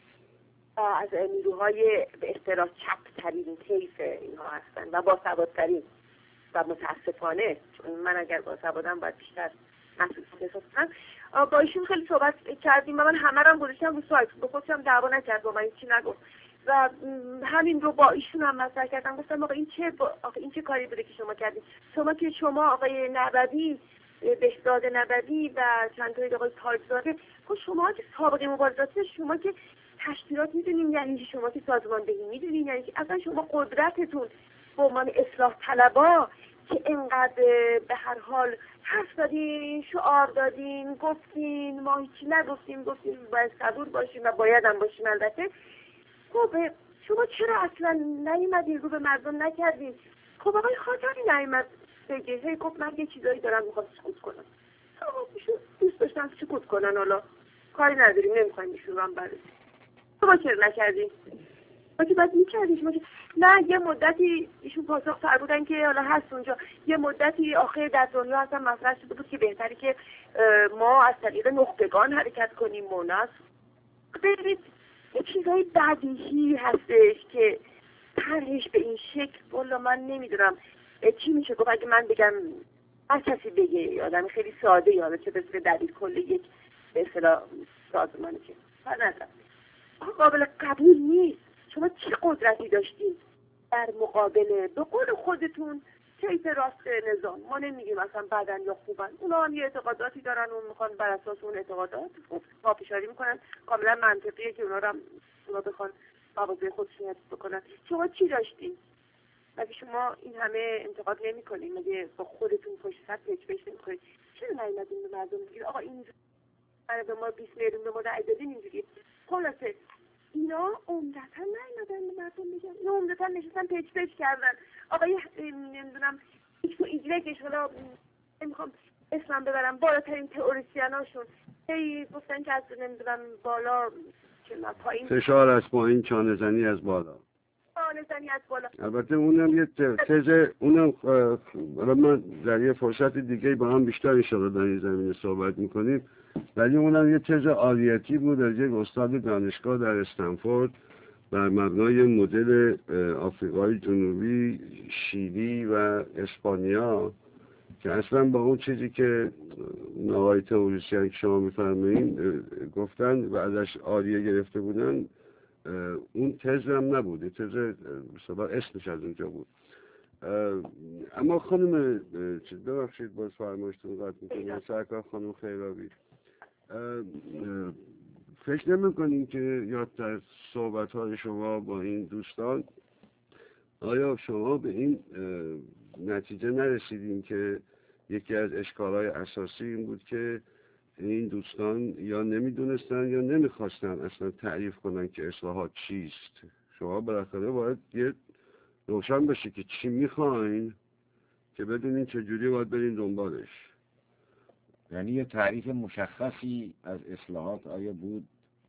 از نیروهای به اصطلاح چپ ترین طیف اینها هستن و با سوادترین و متاسفانه چون من اگر با سوادم باید بیشتر مسئول احساس کنم. با ایشون خیلی صحبت کردیم و من همه رو هم گذاشتم رو سایت، به خودم دعوا نکرد با من هیچی نگفت و همین رو با ایشون هم مطرح کردم. گفتم آقا این چه با... آقا این چه کاری بوده که شما کردید؟ شما که شما آقای نبوی بهزاد نبوی و چند تا آقای تاجزاده، خب شما که سابقه مبارزات شما که تشکیلات میدونین یعنی شما که سازماندهی میدونین یعنی اصلا شما قدرتتون به عنوان اصلاح طلبا که اینقدر به هر حال حرف دادین، شعار دادین، گفتین، ما هیچی نگفتیم، گفتیم باید صبور باشیم و باید هم باشیم البته. خب شما چرا اصلا نیومدین رو به مردم نکردین؟ خب آقای خاتمی نیومد بگه هی گفت من یه چیزایی دارم میخوام سکوت کنم. خب دوست داشتم سکوت کنن، حالا کاری نداریم نمیخوایم ایشون رو هم برسیم. ما چرا نکردیم؟ ما که باید میکردیم. شما نه یه مدتی ایشون پاسخ فرمودن که حالا هست اونجا یه مدتی آخر در دنیا اصلا مطرح شده بود که بهتری که ما از طریق نخبگان حرکت کنیم. مونس برید یه چیزای بدیهی هستش که طرحش به این شکل، والا من نمیدونم چی میشه گفت. اگه من بگم هر کسی بگه، آدم خیلی ساده یاده چه بسیار دلیل کل یک به اصطلاح سازمانی که کار ندارم قابل قبول نیست. شما چه قدرتی داشتید در مقابل به قول خودتون کیف راست نظام؟ ما نمیگیم مثلا بدن یا خوبن، اونا هم یه اعتقاداتی دارن و میخوان بر اساس اون اعتقادات پافشاری میکنن. کاملا منطقیه که اونا رو هم اونا بخوان مواضع خودشون حفظ بکنن. شما چی داشتید؟ مگه شما این همه انتقاد نمیکنید؟ مگه با خودتون پشت سر پیچ پیچ نمیکنید؟ چرا نیومدین به مردم بگید آقا این به ما بیست میلیون به ما رأی دادین اینجوری؟ خلاصه اینا عمدتا نیومدن به مردم بگن، اینا عمدتا نشستن پیچ پیچ کردن. آقای نمیدونم ایکس و ایگرگش، حالا نمیخوام اسمم ببرم، بالاترین تئوریسیناشون هی گفتن که از نمیدونم بالا که پایین فشار از پایین، چانه زنی از بالا، چانه زنی از بالا. البته اونم یه تز، اونم حالا من در یه فرصت دیگه با هم بیشتر انشاءالله در این زمینه صحبت میکنیم، ولی اونم یه تز عالیتی بود از یک استاد دانشگاه در استنفورد بر مبنای مدل آفریقای جنوبی، شیلی و اسپانیا، که اصلا با اون چیزی که آقای تئوریسین که شما میفرمایین گفتن و ازش عالیه گرفته بودن، اون تز هم نبود، تز مثلا اسمش از اونجا بود. اما خانم چیز ببخشید باز فرمایشتون قطع میکنم، سرکار خانم خیرابی، فکر نمی‌کنین که یا در صحبت‌های شما با این دوستان آیا شما به این نتیجه نرسیدین که یکی از اشکال‌های اساسی این بود که این دوستان یا نمیدونستن یا نمیخواستن اصلا تعریف کنن که اصلاحات چیست؟ شما بالاخره باید یه روشن بشه که چی میخواین که بدونین چجوری باید برین دنبالش. یعنی یه تعریف مشخصی از اصلاحات آیا بود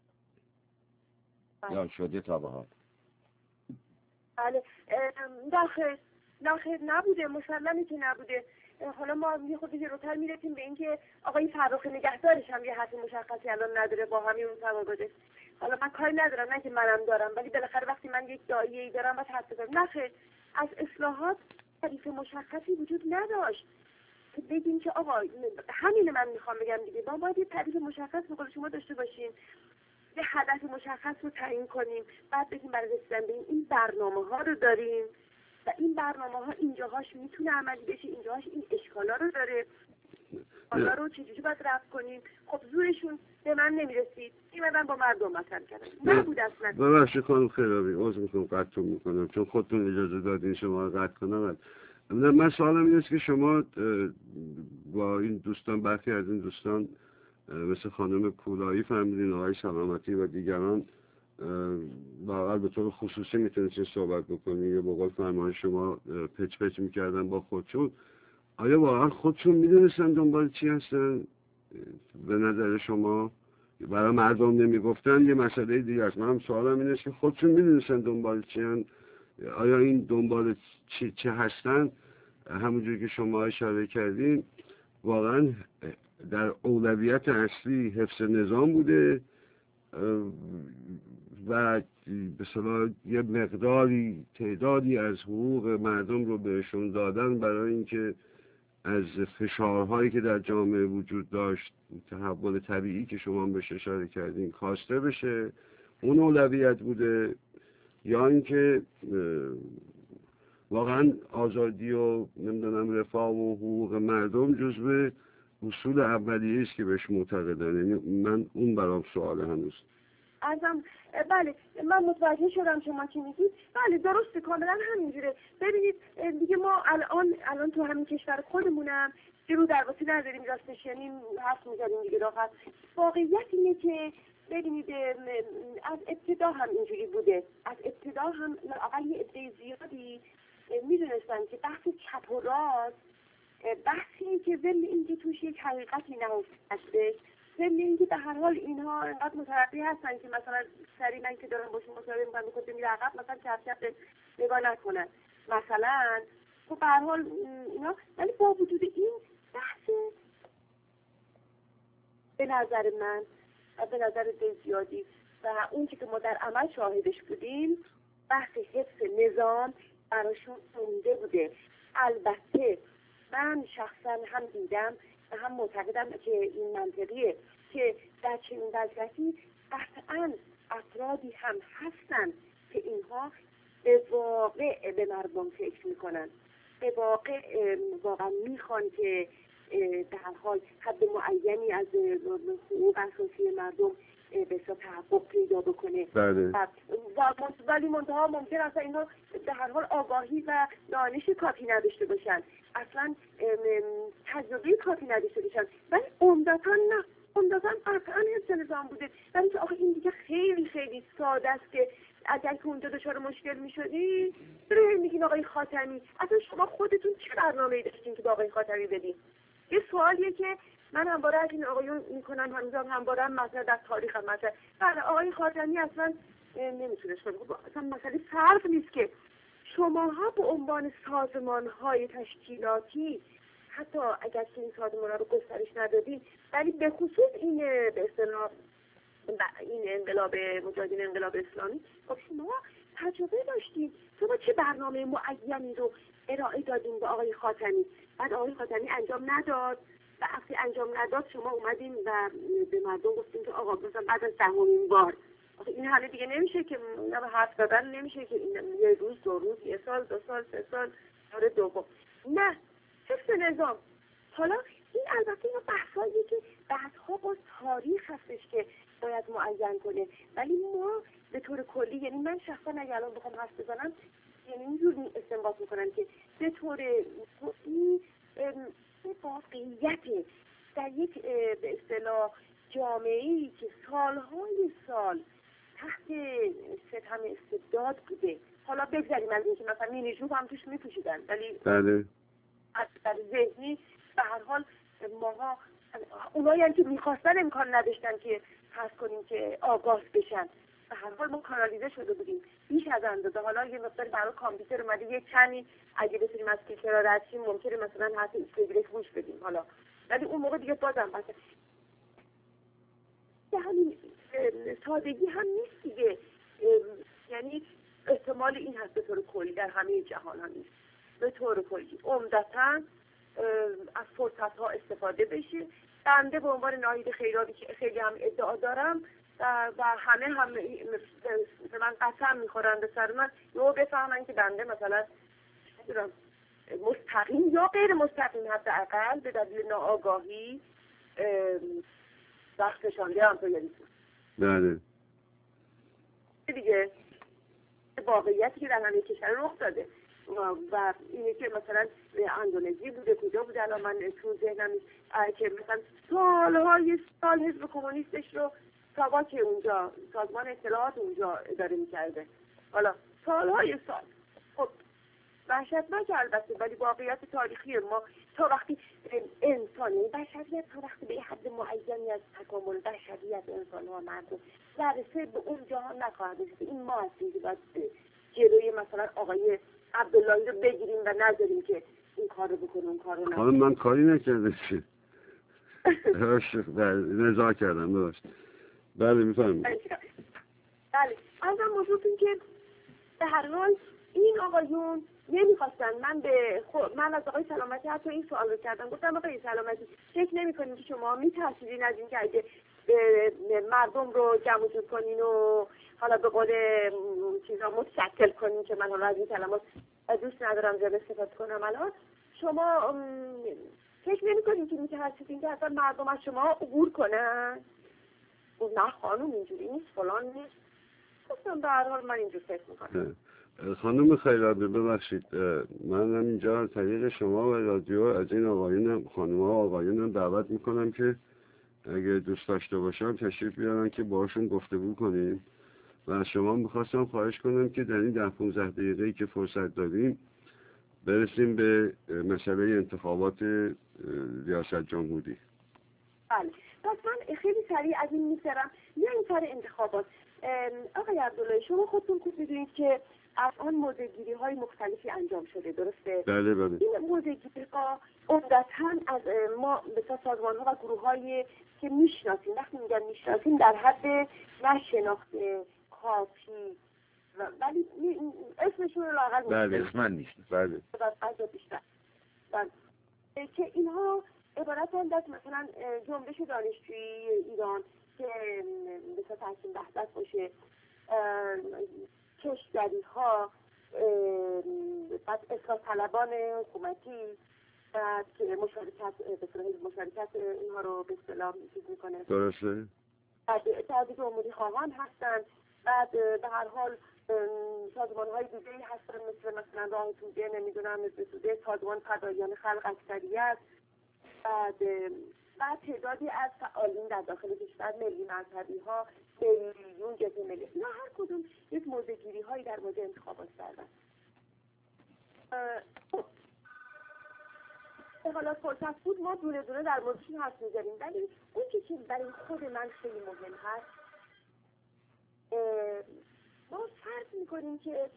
یا شده تا به حال؟ بله، داخل داخل نبوده، مسلمی که نبوده. حالا ما یه خود دیگه روتر میرسیم به اینکه آقای فرخ نگهدارش هم یه حرف مشخصی الان نداره با همین اون تواگدش. حالا من کاری ندارم، نه که منم دارم، ولی بالاخره وقتی من یک دایه‌ای دارم باید حرف بزنم. نخیر، از اصلاحات تعریف مشخصی وجود نداشت که بگیم که آقا همین من میخوام بگم دیگه، ما باید یه تعریف مشخص به قول شما داشته باشیم، یه هدف مشخص رو تعیین کنیم، بعد بگیم برای رسیدن به این این برنامه ها رو داریم و این برنامه ها اینجاهاش میتونه عملی بشه، اینجاهاش این اشکالا رو داره، حالا رو چجوری باید رفت کنیم. خب زورشون به من نمیرسید، ایمدن با مردم مطرح کردن، نبود اصلا. ببخشید خانم خیرابی، عذر میخوام قطعتون میکنم چون خودتون اجازه دادین شما رو قطع کنم. من سوالم این است که شما با این دوستان، برخی از این دوستان مثل خانم کولایی فهمیدین، آقای سلامتی و دیگران واقعا به طور خصوصی میتونستین صحبت بکنین یا به قول فرمان شما پچ پچ میکردن با خودشون، آیا واقعا خودشون میدونستن دنبال چی هستن؟ به نظر شما برای مردم نمیگفتن، یه مسئله دیگه است. من هم سوالم این است که خودشون میدونستن دنبال چی هستن؟ آیا این دنبال چی چه هستن همونجوری که شما اشاره کردین واقعا در اولویت اصلی حفظ نظام بوده و به صلاح یه مقداری تعدادی از حقوق مردم رو بهشون دادن برای اینکه از فشارهایی که در جامعه وجود داشت، تحول طبیعی که شما بهش اشاره کردین، کاسته بشه، اون اولویت بوده؟ یا اینکه واقعا آزادی و نمیدونم رفاه و حقوق مردم جزو اصول اولیه است که بهش معتقدن؟ یعنی من اون برام سوال هنوز. ازم بله، من متوجه شدم شما چی میگید. بله درسته، کاملا همینجوره. ببینید دیگه ما الان الان تو همین کشور خودمونم رو درواسی نداریم، راستش یعنی حرف میزنیم دیگه. راحت واقعیت اینه که ببینید از ابتدا هم اینجوری بوده، از ابتدا هم اقل یه عده زیادی میدونستن که بحث چپ و راست بحثی که ضمن اینکه توش یک حقیقتی نهفته، ضمن اینکه به هر حال اینها انقدر مترقی هستن که مثلا سری من که دارم باشون مصاحبه میکنم میگم میره عقب، مثلا چپ چپ نگاه نکنن مثلا. خب به هر حال اینا، ولی با وجود این بحث به نظر من و به نظر زیادی و اون که ما در عمل شاهدش بودیم بحث حفظ نظام براشون عمده بوده. البته من شخصا هم دیدم و هم معتقدم که این منطقیه که در چنین وضعیتی قطعا افرادی هم هستن که اینها به واقع به مردم فکر میکنن، به واقع واقعا میخوان که به هر حال حد معینی از حقوق اساسی مردم به اصطلاح تحقق پیدا بکنه. بله. ولی منتها ممکن است اینا به هر حال آگاهی و دانش کافی نداشته باشن، اصلا تجربه کافی نداشته باشن، ولی عمدتاً نه، عمدتاً قطعاً حفظ نظام بوده. ولی که آخه این دیگه خیلی خیلی ساده است که اگر که اونجا دچار مشکل میشدی برای میگین آقای خاتمی اصلا شما خودتون چه برنامه‌ای داشتین که با آقای خاتمی بدین؟ یه سوالیه که من همواره از این آقایون میکنم، هنوزم همواره هم مثلا در تاریخ هم مثلا بله آقای خاتمی اصلا نمیتونه شده. خب اصلا مسئله صرف نیست که شماها به عنوان سازمان‌های تشکیلاتی حتی اگر که این سازمان‌ها رو گسترش ندادین، ولی به خصوص این به اصطلاح این انقلاب مجاهدین انقلاب اسلامی خب شما تجربه داشتید، شما چه برنامه معینی رو ارائه دادین به آقای خاتمی؟ بعد آقای خاتمی انجام نداد و وقتی انجام نداد شما اومدین و به مردم گفتین که آقا مثلا بعد از دهمین بار آخه این حاله دیگه نمیشه که نه به حرف دادن نمیشه که این یه روز دو روز یه سال دو سال سه سال داره دوم نه حفظ نظام. حالا این البته این بحثاییه که بعدها با تاریخ هستش که باید معین کنه، ولی ما به طور کلی یعنی من شخصا اگر الان بخوام حرف بزنم یعنی اینجور استنباط میکنم که به طور کلی واقعیت در یک به اصطلاح جامعه‌ای که سالهای سال تحت ستم استبداد بوده، حالا بگذاریم از اینکه مثلا مینی جوب هم توش میپوشیدن ولی بله از در ذهنی به هر حال ماها اونایی هم که میخواستن امکان نداشتن که فرض کنیم که آگاه بشن، به هر حال ما کانالیزه شده بودیم بیش از اندازه. حالا یه مقدار برای کامپیوتر اومده یه کمی اگه بتونیم از فیلترها رد شیم ممکنه مثلا حتی اینستاگرام گوش بدیم حالا، ولی اون موقع دیگه بازم بس به همین سادگی هم نیست دیگه. یعنی احتمال این هست به طور کلی در همه جهان هم نیست، به طور کلی عمدتاً از فرصت ها استفاده بشه. بنده به عنوان ناهید خیرابی که خیلی هم ادعا دارم و, و همه هم به من قسم میخورن به سر من یا بفهمن که بنده مثلا مستقیم یا غیر مستقیم حداقل به دلیل ناآگاهی وقتشانده هم تو یعنی بله دیگه واقعیتی که در همه کشور رخ داده و اینه که مثلا اندونزی بوده کجا بوده الان من تو ذهنم که مثلا سالهای سال حزب کمونیستش رو ساواک اونجا سازمان اطلاعات اونجا اداره میکرده، حالا سالهای سال. خب وحشتناک البته ولی واقعیت تاریخی ما تا وقتی انسانی بشریت تا وقتی به حد معینی از تکامل بشریت انسان ها مردم درسه به اون جهان نخواهد رسید. این ما هستیم که باید جلوی مثلا آقای عبداللهی رو بگیریم و نذاریم که این کار رو بکنه اون کار رو نکنه. حالا من کاری نکرده چی؟ نزاع کردم داشت. بله میفهمم. بله از هم موضوع این که به هر حال این آقایون نمیخواستن. من به خود من از آقای سلامتی حتی این سوال رو کردم، گفتم آقای سلامتی فکر نمی کنیم که شما میترسیدین از این که اگه مردم رو جمع جور کنین و حالا به قول چیزا متشکل کنین که من حالا از این کلمات دوست ندارم زیاد استفاده کنم الان، شما فکر نمی کنین که میترسیدین که اصلا مردم از شما عبور کنن؟ نه خانم اینجوری نیست فلان نیست. گفتم به هر حال من اینجور فکر میکنم. خانم خیرابی ببخشید من هم اینجا از طریق شما و رادیو از این آقایون خانم ها آقایون دعوت میکنم که اگه دوست داشته باشم تشریف بیارن که باشون گفتگو کنیم و از شما میخواستم خواهش کنم که در این ده پونزده دقیقه‌ای که فرصت داریم برسیم به مسئله انتخابات ریاست جمهوری. بله پس من خیلی سریع از این میسرم. نه این سر انتخابات آقای عبدالله شما خودتون خوب میدونید که الان موضع‌گیری های مختلفی انجام شده، درسته؟ بله بله. این موضع‌گیری ها عمدتاً از ما مثلا سازمان ها و گروه های که میشناسیم، وقتی میگن میشناسیم در حد نشناخت کافی ولی اسمشون رو لااقل بله اسمن نیست. بله بله بیشتر بله. که اینها عبارتند از مثلا جنبش دانشجویی ایران که مثلا تحکیم وحدت باشه، کشوری ها، بعد اصلاح طلبان حکومتی، بعد که مشارکت به صورت مشارکت اینها رو به اصطلاح چیز میکنه، درسته. بعد تعدید عمودی خواهان هستن، بعد به هر حال سازمان های دیگه‌ای هستن مثل مثلا راه توده، نمیدونم مثل توده، سازمان فداییان خلق اکثریت، بعد بعد تعدادی از فعالین در داخل کشور، ملی مذهبی ها، ملیون، جبهه ملی، اینا هر کدوم یک موضع‌گیری هایی در مورد انتخابات کردن. حالا فرصت بود ما دونه دونه در موردشون حرف می‌زنیم، ولی اون که برای خود من خیلی مهم هست، ما فرض می‌کنیم که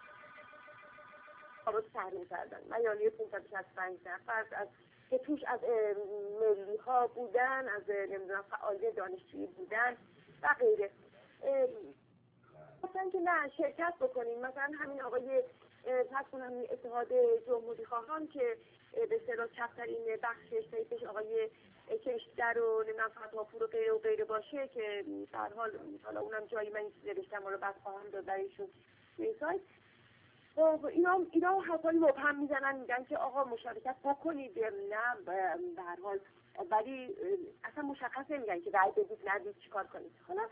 آباد سرمه کردن میانه پانصد و شصت و پنج نفر از که توش از ملی ها بودن، از نمیدونم فعالین دانشجویی بودن و غیره. مثلا که نه شرکت بکنیم، مثلا همین آقای پس کنم اتحاد جمهوری خواهان که به اصطلاح چپ‌ترین بخشش طیفش آقای کشتر و نمیدونم فتح‌پور و غیره و غیره باشه که در حال حالا اونم جایی من این چیز نوشتم رو بعد خواهم داد برایشون توی سایت. خب اینا اینا حرفای مبهم میزنن، میگن که آقا مشارکت بکنید، نه به هر حال، ولی اصلا مشخص نمیگن که رأی بدید ندید چیکار کنید. حالا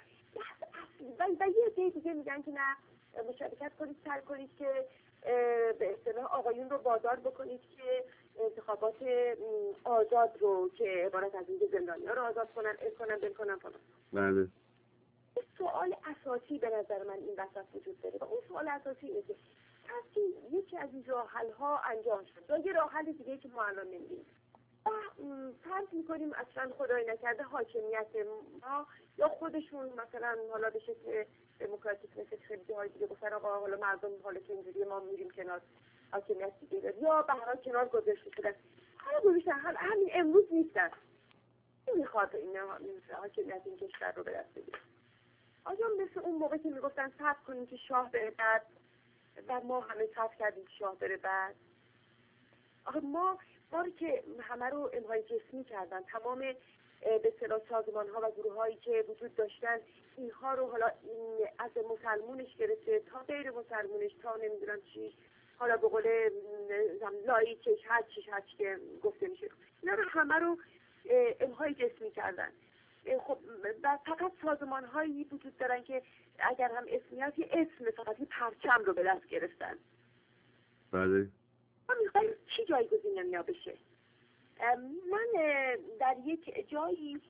و یه عده دیگه میگن که نه مشارکت کنید، سعی کنید که به اصطلاح آقایون رو وادار بکنید که انتخابات آزاد رو که عبارت از اینکه زندانی‌ها رو آزاد کنن، ال کنن، بل کنن فلان. بله. سوال اساسی به نظر من این وسط وجود داره و اون سوال اساسی اینه که کسی یکی از این راه حل‌ها انجام شد یا یه راه حل دیگه که ما الان نمی‌دونیم، فرض می‌کنیم اصلا خدای نکرده حاکمیت ما یا خودشون مثلا حالا به شکل دموکراتیک مثل خیلی های دیگه گفتن آقا حالا مردم حالا که اینجوریه ما میریم کنار، حاکمیت دیگه داره، یا به هر حال کنار گذاشته شدن، حالا گذاشتن همین امروز نیستن، نمیخواد این حاکمیت این کشور رو به دست بگیره. آیا مثل اون موقع که میگفتن صبر کنیم که شاه بره بعد و ما همه صبر کردیم که شاه بره بعد؟ آخه ما ما که همه رو انهای جسمی کردن، تمام به اصطلاح سازمان ها و گروه هایی که وجود داشتن اینها رو حالا این از مسلمونش گرفته تا غیر مسلمونش تا نمیدونم چی، حالا به قول لایکش هر چیش هر چی که گفته میشه، اینا رو همه رو انهای جسمی کردن. خب و فقط سازمان هایی وجود دارن که اگر هم اسمی هست یه اسم فقط یه پرچم رو به دست گرفتن. بله. ما میخوایم چی جایگزین نمیا بشه؟ من در یک جایی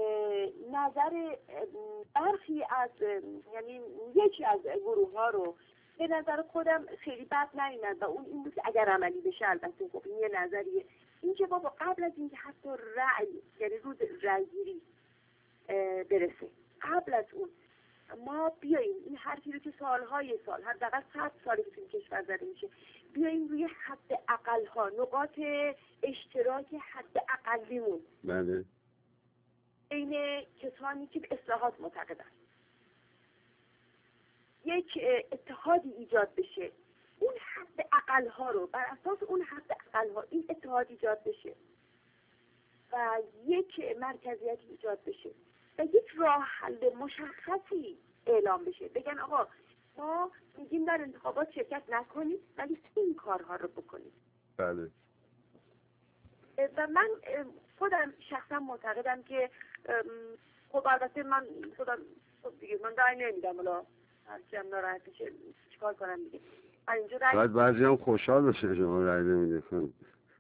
نظر برخی از یعنی یکی از گروه ها رو به نظر خودم خیلی بد نمیاد و اون این بود که اگر عملی بشه، البته خب این یه نظریه، این که بابا قبل از اینکه حتی رأی یعنی روز رأی گیری برسه، قبل از اون ما بیاییم این حرفی رو که سالهای سال حداقل صد سالی که توی کشور زده میشه، بیاییم روی حد اقل ها، نقاط اشتراک حد اقلیمون بله بین کسانی که به اصلاحات معتقدن یک اتحادی ایجاد بشه، اون حد اقل ها رو بر اساس اون حد اقل ها این اتحاد ایجاد بشه و یک مرکزیت ایجاد بشه و یک راه حل مشخصی اعلام بشه، بگن آقا ما میگیم در انتخابات شرکت نکنید ولی این کارها رو بکنید. بله. و من خودم شخصا معتقدم که خب البته من خودم خب دیگه من رأی نمیدم، حالا هر کی هم ناراحت میشه چیکار کنم دیگه. من اینجا رأی بعد بعضی هم خوشحال بشه شما رأی نمیدید.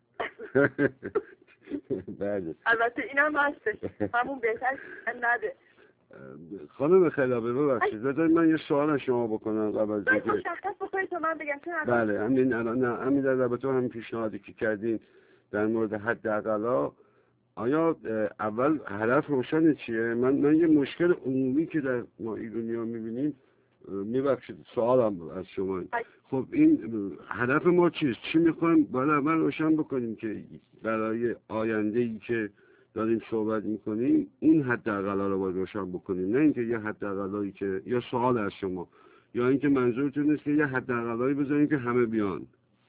بله. البته اینم هستش، همون بهتر نده. خانم خلابه ببخشید بذارید من یه سوال از شما بکنم قبل از اینکه مشخص بکنید تا من بگم چه. بله همین الان نه همین در رابطه همین پیشنهادی که کردین در مورد حداقل، آیا اول هدف روشن چیه؟ من من یه مشکل عمومی که در ما ایرانی‌ها می‌بینیم میبخشید سوالم از شما. خب این هدف ما چیست؟ چی میخوایم؟ باید اول روشن بکنیم که برای آینده ای که داریم صحبت میکنیم این حداقل رو باید روشن بکنیم، نه اینکه یه حداقلایی که یا سوال از شما یا اینکه منظورتون نیست که یه حداقلایی بذاریم که همه بیان.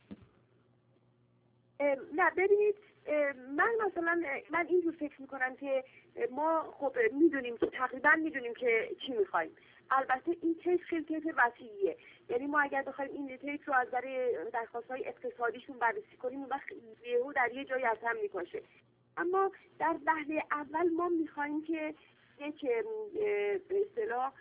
نه ببینید، من مثلا من اینجور فکر میکنم که ما خب میدونیم که تقریبا میدونیم که چی میخوایم. البته این تیپ خیلی تیپ وسیعیه، یعنی ما اگر بخوایم این تیپ رو از نظر درخواست‌های اقتصادیشون بررسی کنیم اون وقت یهو در یه جایی از هم میکشه. اما در وهله اول ما میخوایم که یک به اصطلاح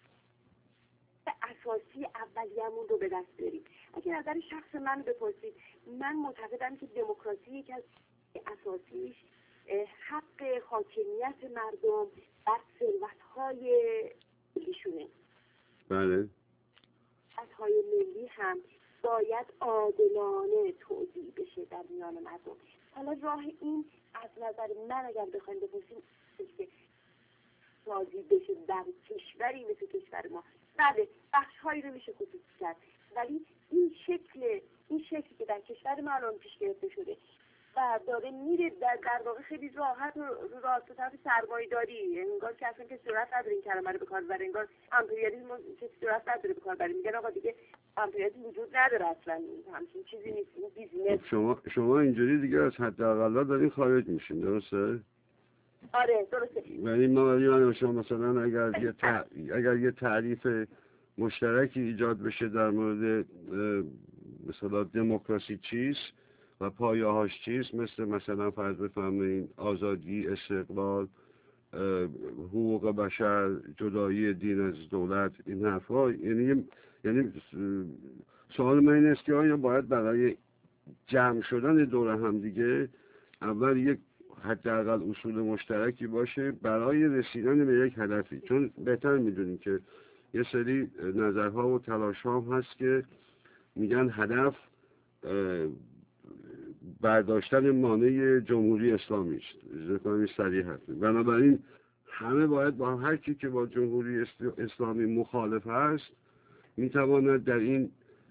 اساسی اولیه‌مون رو به دست بیاریم. اگر نظر شخص من بپرسید، من معتقدم که دموکراسی یکی از اساسیش حق حاکمیت مردم بر ثروت‌های ملیشونه. بله. ثروت‌های ملی هم باید عادلانه توزیع بشه در میان مردم. حالا راه این از نظر من اگر بخوایم بپرسیم که توزیع بشه در کشوری مثل کشور ما، بله بخش‌هایی رو میشه خصوصی کرد، ولی این شکل این شکلی که در کشور ما الان پیش گرفته شده و داره میره در, در واقع خیلی راحت و راست و طرف سرمایه‌داری، انگار که اصلا که صورت نداره این کلمه رو به کار ببره، انگار امپریالیسم که صورت نداره به کار ببره. میگن آقا دیگه امپریالیسم وجود نداره، اصلا همچین چیزی نیست، این بیزینس. شما شما اینجوری دیگه از حداقل دارین خارج میشین، درسته؟ آره درسته. یعنی ما من شما مثلا اگر یه تع... اگر یه تعریف مشترکی ایجاد بشه در مورد مثلا دموکراسی چیست و پایه‌هاش چیست، مثل مثلا فرض بفرمایید آزادی، استقلال، حقوق بشر، جدایی دین از دولت، این حرفا، یعنی یعنی سوال من این است که آیا باید برای جمع شدن دور هم دیگه اول یک حداقل اصول مشترکی باشه برای رسیدن به یک هدفی؟ چون بهتر میدونیم که یه سری نظرها و تلاش‌ها هم هست که میگن هدف برداشتن مانع جمهوری اسلامی است. اجازه صریح هست. بنابراین همه باید با هر کی که با جمهوری اسلامی مخالف هست میتواند در این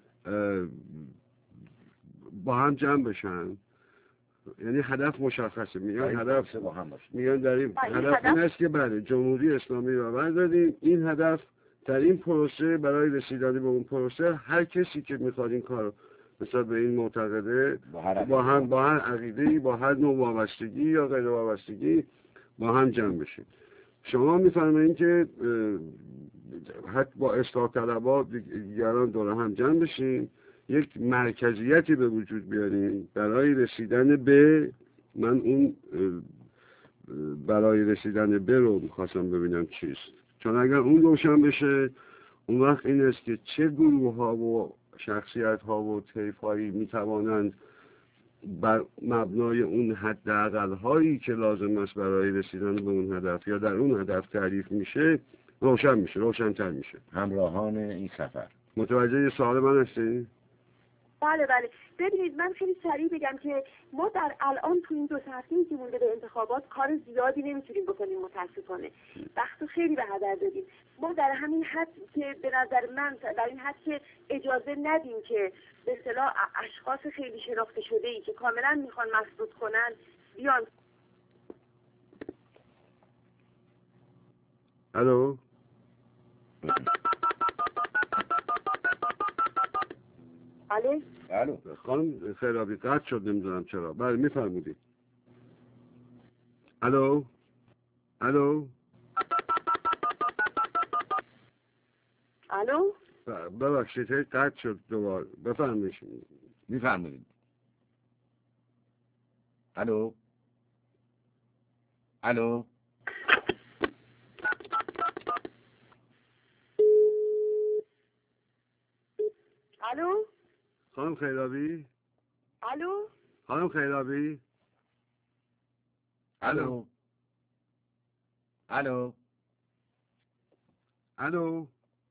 با هم جمع بشن. یعنی هدف مشخصه، میگن هدف با هم باشه. میگن در این هدف این است که بله جمهوری اسلامی رو برداریم. این هدف در این پروسه برای رسیدن به اون پروسه هر کسی که میخواد این کارو مثلا به این معتقده با هم با هر عقیده‌ای، با هر نوع وابستگی یا غیر وابستگی با هم جمع بشیم. شما میفرمایید که حتی با اصلاح طلبها دیگران دور هم جمع بشیم، یک مرکزیتی به وجود بیاریم برای رسیدن به من اون برای رسیدن به رو میخواستم ببینم چیست. چون اگر اون روشن بشه اون وقت این است که چه گروه ها و شخصیت ها و طیف هایی میتوانند بر مبنای اون حداقل هایی که لازم است برای رسیدن به اون هدف یا در اون هدف تعریف میشه روشن میشه، روشن‌تر میشه. همراهان این سفر متوجه سوال من هستین؟ بله بله. ببینید من خیلی سریع بگم که ما در الان تو این دو هفته‌ای که مونده به انتخابات کار زیادی نمیتونیم بکنیم متاسفانه. وقت خیلی به هدر دادیم. ما در همین حد که به نظر من در این حد که اجازه ندیم که به اصطلاح اشخاص خیلی شناخته شده‌ای که کاملا میخوان مسدود کنن بیان. الو بله الو خانم خیرابی قطع شد، نمیدونم چرا. بله میفرمودید. الو الو الو ببخشید هی قطع شد دوباره، بفرمایید. میفرمایید. الو الو الو خانم خیرابی الو خانم خیرابی الو الو الو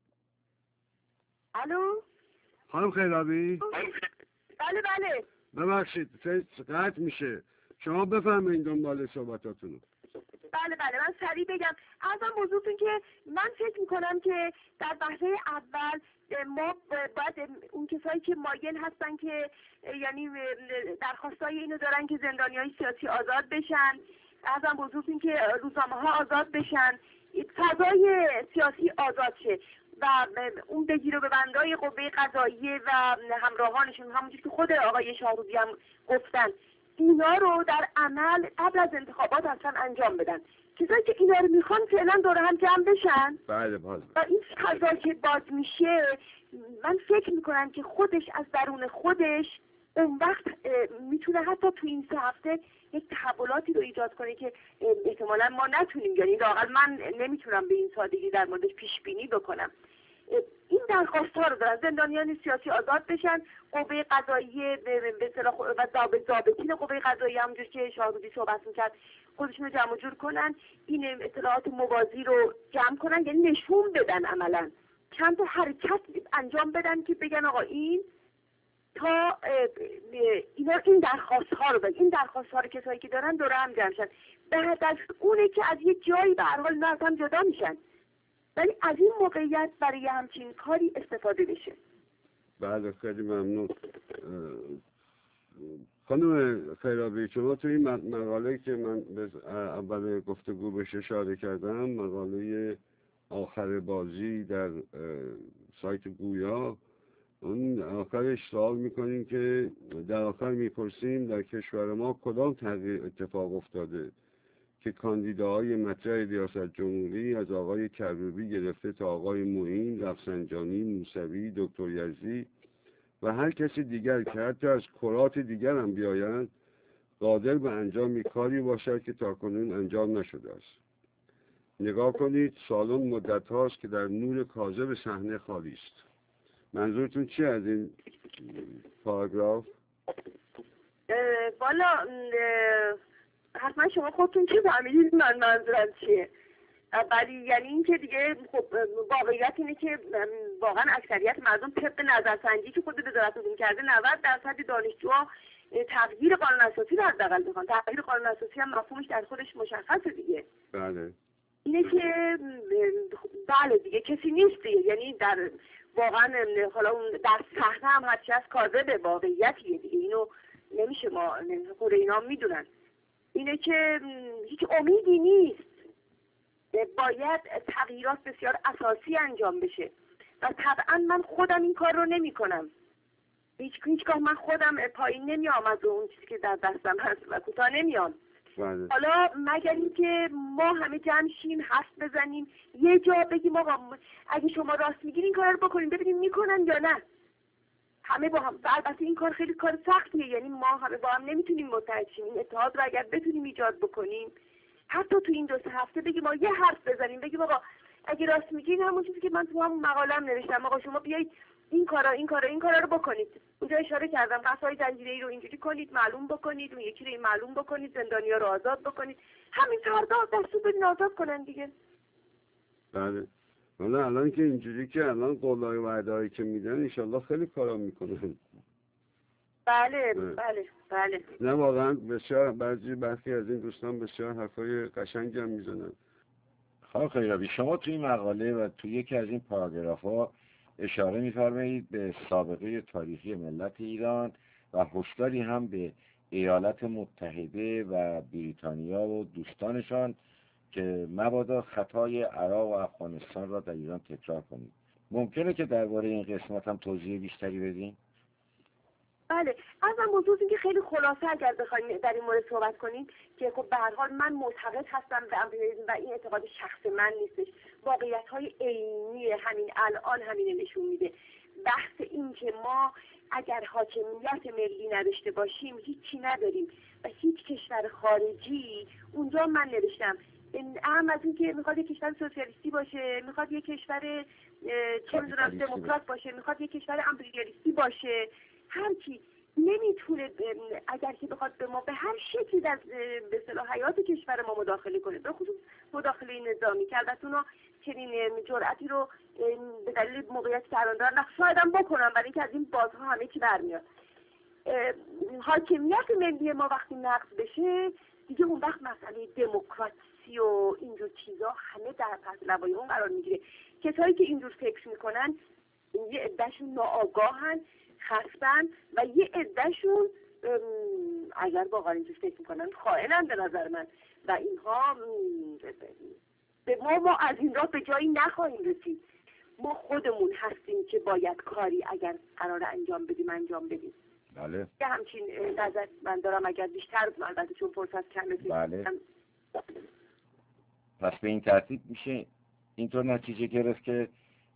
الو خانم خیرابی بله بله ببخشید قطع میشه، شما بفرمایید دنبال صحبتاتونو. بله بله من سریع بگم. ازم بزرگتون که من فکر میکنم که در بحثه اول ما باید اون کسایی که مایل هستن که یعنی درخواستای اینو دارن که زندانیای سیاسی آزاد بشن، ازم بزرگتون که روزنامه ها آزاد بشن، فضای سیاسی آزاد شه و اون بگیر و ببندای قوه قضاییه و همراهانشون، همونجور که خود آقای شاهروزی هم گفتن، اینا رو در عمل قبل از انتخابات اصلا انجام بدن. کسایی که اینا رو میخوان فعلا دور هم جمع بشن. بله باز و این فضا که باز میشه، من فکر میکنم که خودش از درون خودش اون وقت میتونه حتی تو این سه هفته یک تحولاتی رو ایجاد کنه که احتمالا ما نتونیم، یعنی لااقل من نمیتونم به این سادگی در موردش پیش بینی بکنم. این درخواست ها رو دارن زندانیان سیاسی آزاد بشن، قوه قضاییه به اصطلاح و ضابط ضابطین قوه قضاییه همونجور که شاهروزی صحبت میکرد خودشون رو جمع جور کنن، این اطلاعات موازی رو جمع کنن، یعنی نشون بدن عملا چند تا حرکت انجام بدن که بگن آقا این تا اینا این درخواست ها رو بدن، این درخواست ها رو کسایی که دارن دور هم جمع شن. بعد از اونه که از یک جایی به هر حال نه هم جدا میشن، ولی از این موقعیت برای همچین کاری استفاده بشه. بله خیلی ممنون. خانم خیرابی، شما توی این مقاله که من به اول گفتگو بهش اشاره کردم، مقاله آخر بازی در سایت گویا، اون آخرش سوال میکنیم که در آخر میپرسیم در کشور ما کدام تغییر اتفاق افتاده که کاندیداهای مطرح ریاست جمهوری از آقای کروبی گرفته تا آقای معین، رفسنجانی، موسوی، دکتر یزدی و هر کسی دیگر که حتی از کرات دیگر هم بیایند قادر به انجام کاری باشد که تاکنون انجام نشده است. نگاه کنید، سالن مدت هاست که در نور کاذب صحنه خالی است. منظورتون چی از این پاراگراف؟ والا حتما شما خودتون چی فهمیدید من منظورم چیه، ولی یعنی این که دیگه خب واقعیت اینه که واقعا اکثریت مردم طبق نظرسنجی که خود وزارت علوم کرده نود درصد دانشجوها تغییر قانون اساسی رو حداقل بخوان. تغییر قانون اساسی هم مفهومش در خودش مشخصه دیگه. بله. اینه که بله دیگه کسی نیست دیگه، یعنی در واقعا حالا اون در صحنه هم هرچی از کاذب واقعیتیه دیگه، اینو نمیشه ما خود اینا میدونن. اینه که هیچ امیدی نیست، باید تغییرات بسیار اساسی انجام بشه و طبعا من خودم این کار رو نمی کنم. هیچ هیچگاه من خودم پایین نمیام از اون چیزی که در دستم هست و کوتاه نمیام. بله. حالا مگر اینکه ما همه جمع شیم، حرف بزنیم، یه جا بگیم آقا اگه شما راست میگین این کار رو بکنیم، ببینیم میکنن یا نه. همه با هم، البته این کار خیلی کار سختیه، یعنی ما همه با هم نمیتونیم متحد شیم. این اتحاد رو اگر بتونیم ایجاد بکنیم، حتی تو این دو سه هفته بگیم ما یه حرف بزنیم، بگیم آقا اگه راست میگین همون چیزی که من تو همون مقاله‌ام نوشتم، آقا شما بیایید این کارا این کارا این کارا رو بکنید. اونجا اشاره کردم قضای زنجیره‌ای رو اینجوری کنید، معلوم بکنید، اون یکی رو این معلوم بکنید، زندانی‌ها رو آزاد بکنید. همین فردا دستور بدین آزاد کنن دیگه. بله. حالا الان که اینجوری که الان قولای و وعده‌ای که میدن انشالله خیلی کارا میکنن. بله بله بله. نه واقعا بسیار بعضی برخی از این دوستان بسیار حرفای قشنگی هم میزنن. خانم خیرابی، شما توی این مقاله و توی یکی از این پاراگراف‌ها اشاره می‌فرمایید به سابقه تاریخی ملت ایران و هشداری هم به ایالات متحده و بریتانیا و دوستانشان که مبادا خطای عراق و افغانستان را در ایران تکرار کنید. ممکنه که درباره این قسمت هم توضیح بیشتری بدین؟ بله، ازم موضوع این که خیلی خلاصه اگر بخوایم در این مورد صحبت کنیم که خب به هر حال من معتقد هستم به امپریالیسم و این اعتقاد شخص من نیستش، واقعیت‌های عینی همین الان همین نشون میده. بحث این که ما اگر حاکمیت ملی نداشته باشیم هیچی نداریم و هیچ کشور خارجی، اونجا من نوشتم اهم از این که میخواد یک کشور سوسیالیستی باشه، میخواد یک کشور چه میدونم دموکرات باشه، میخواد یک کشور امپریالیستی باشه، هر کی نمیتونه اگر که بخواد به ما به هر شکلی در به اصطلاح حیات کشور ما مداخله کنه، به خصوص مداخله نظامی که البته اونا چنین جرأتی رو به دلیل موقعیت که الان دارن شاید هم بکنن، برای اینکه از این بازها همه چی برمیاد. حاکمیت ملی ما وقتی نقض بشه دیگه اون وقت مسئله دموکراسی و اینجور چیزا همه در پس لوای اون قرار میگیره. کسایی که اینجور فکر میکنن یه عدهشون ناآگاهن، خستن و یه عدهشون اگر واقعا اینجور فکر میکنن خائنن به نظر من و اینها به ما ما از این راه به جایی نخواهیم رسید. ما خودمون هستیم که باید کاری اگر قرار انجام بدیم انجام بدیم. بله. یه همچین نظر من دارم اگر بیشتر البته چون فرصت کمه. بله. پس به این ترتیب میشه اینطور نتیجه گرفت که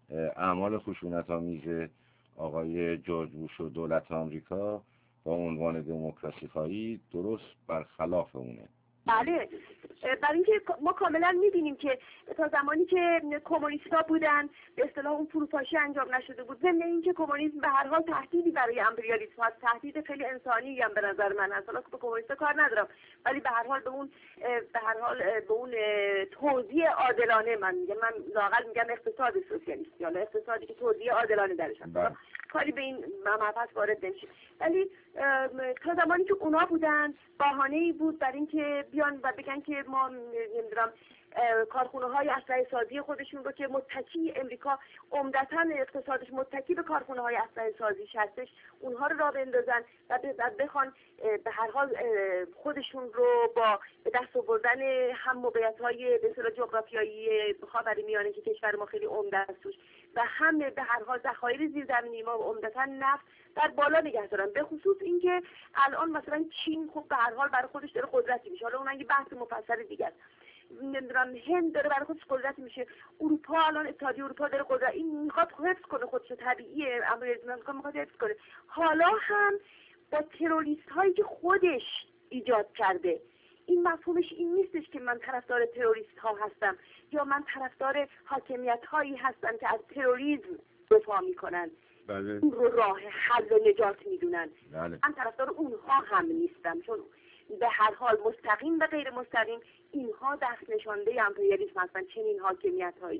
اعمال خشونت‌آمیز آقای جورج بوش و دولت آمریکا با عنوان دموکراسی خواهی درست برخلاف اونه. بله، برای اینکه ما کاملا می‌بینیم که تا زمانی که کمونیست‌ها بودن به اصطلاح اون فروپاشی انجام نشده بود. ضمن اینکه کمونیسم به هر حال تهدیدی برای امپریالیسم هست، تهدید خیلی انسانی هم به نظر من هست. حالا که به کمونیست‌ها کار ندارم، ولی به هر حال به اون به هر حال به اون توزیع عادلانه من میگم، من لااقل میگم اقتصاد سوسیالیستی، حالا اقتصادی که توزیع عادلانه درش هست. کاری به این مبحث وارد نمیشه. ولی تا زمانی که اونا بودن بهانه‌ای بود برای اینکه بیان و بگن که ما نمیدونم کارخونه‌های اسلحه سازی خودشون رو که متکی امریکا عمدتاً اقتصادش متکی به کارخونه‌های اسلحه سازی هستش اونها رو راه بندازن و بخوان به هر حال خودشون رو با به دست آوردن هم موقعیت‌های به اصطلاح جغرافیایی خاورمیانه که کشور ما خیلی عمده است توش و هم به هر حال ذخایر زیرزمینی ما عمدتاً نفت در بالا نگه دارن. به خصوص اینکه الان مثلا چین خب به هر حال برای خودش داره قدرتی میشه، حالا اون یه بحث مفصل دیگه است. نمیدونم هند داره برای خودش قدرتی میشه، اروپا الان اتحادیه اروپا داره قدرت، این میخواد حفظ کنه خودش، طبیعیه، امریکا میخواد حفظ کنه. حالا هم با تروریست هایی که خودش ایجاد کرده. این مفهومش این نیستش که من طرفدار تروریست ها هستم یا من طرفدار حاکمیت هایی هستم که از تروریسم دفاع میکنن. بله. اون رو راه حل و نجات میدونن. بله. من طرفدار اونها هم نیستم، چون به هر حال مستقیم و غیر مستقیم اینها دست نشانده امپریالیسم هستن، چنین حاکمیت هایی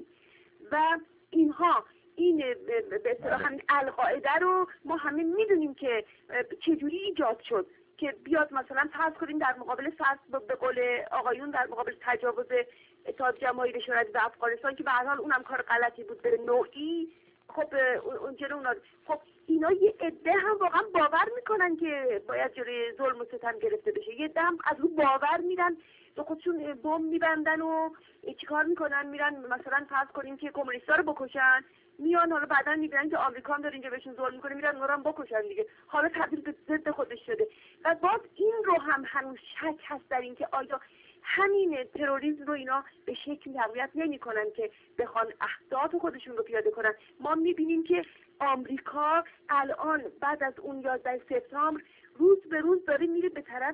و اینها این به اصطلاح همین القاعده رو ما همه میدونیم که چجوری ایجاد شد که بیاد مثلا فرض کنیم در مقابل فرض به قول آقایون در مقابل تجاوز اتحاد جماهیر شوروی به افغانستان که به هر حال اونم کار غلطی بود به نوعی، خب اونجا اونا خب اینا یه عده هم واقعا باور میکنن که باید جلوی ظلم و ستم گرفته بشه، یه عده هم از اون باور میرن به خودشون بمب میبندن و چیکار میکنن، میرن مثلا فرض کنیم که کمونیستا رو بکشن، میان حالا بعدا میبینن که آمریکا هم داره اینجا بهشون ظلم میکنه، میرن اونها رو هم بکشن دیگه، حالا تبدیل به ضد خودش شده. و باز این رو هم هنوز شک هست در این که آیا همین تروریسم رو اینا به شکلی تقویت نمی‌کنن که بخوان اهداف خودشون رو پیاده کنن. ما می‌بینیم که آمریکا الان بعد از اون یازده سپتامبر روز به روز داره میره به طرف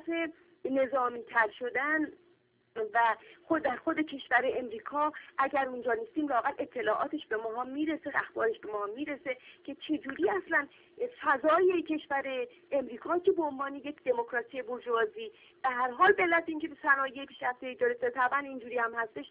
نظامی تر شدن و خود در خود کشور امریکا اگر اونجا نیستیم لااقل اطلاعاتش به ما میرسه، اخبارش به ما میرسه که چجوری اصلا فضای کشور امریکا که به عنوان یک دموکراسی بورژوازی به هر حال به علت اینکه به صنایع پیشرفته داره طبعا اینجوری هم هستش،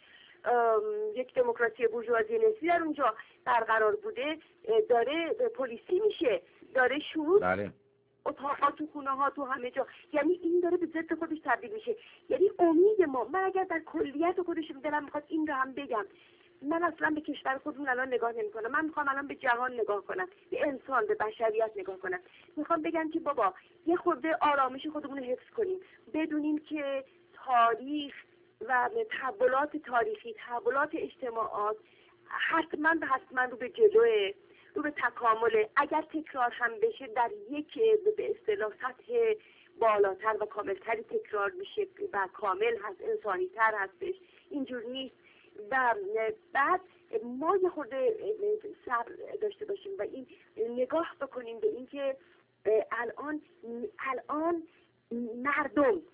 یک دموکراسی بورژوازی نسبی در اونجا برقرار بوده، داره پلیسی میشه، داره شروع بله. اتاقا تو خونه ها تو همه جا، یعنی این داره به ضد خودش تبدیل میشه. یعنی امید ما، من اگر در کلیت خودش دلم میخواد این رو هم بگم، من اصلا به کشور خودمون الان نگاه نمی کنم، من میخوام الان به جهان نگاه کنم، به انسان، به بشریت نگاه کنم. میخوام بگم که بابا یه خورده آرامش خودمون رو حفظ کنیم، بدونیم که تاریخ و تحولات تاریخی، تحولات اجتماعات حتما به حتما رو به جلوه، رو به تکامله. اگر تکرار هم بشه در یک به اصطلاح سطح بالاتر و کاملتری تکرار میشه و کامل هست، انسانی تر هستش، اینجور نیست. و بعد ما یه خورده صبر داشته باشیم و این نگاه بکنیم به این که الان الان مردم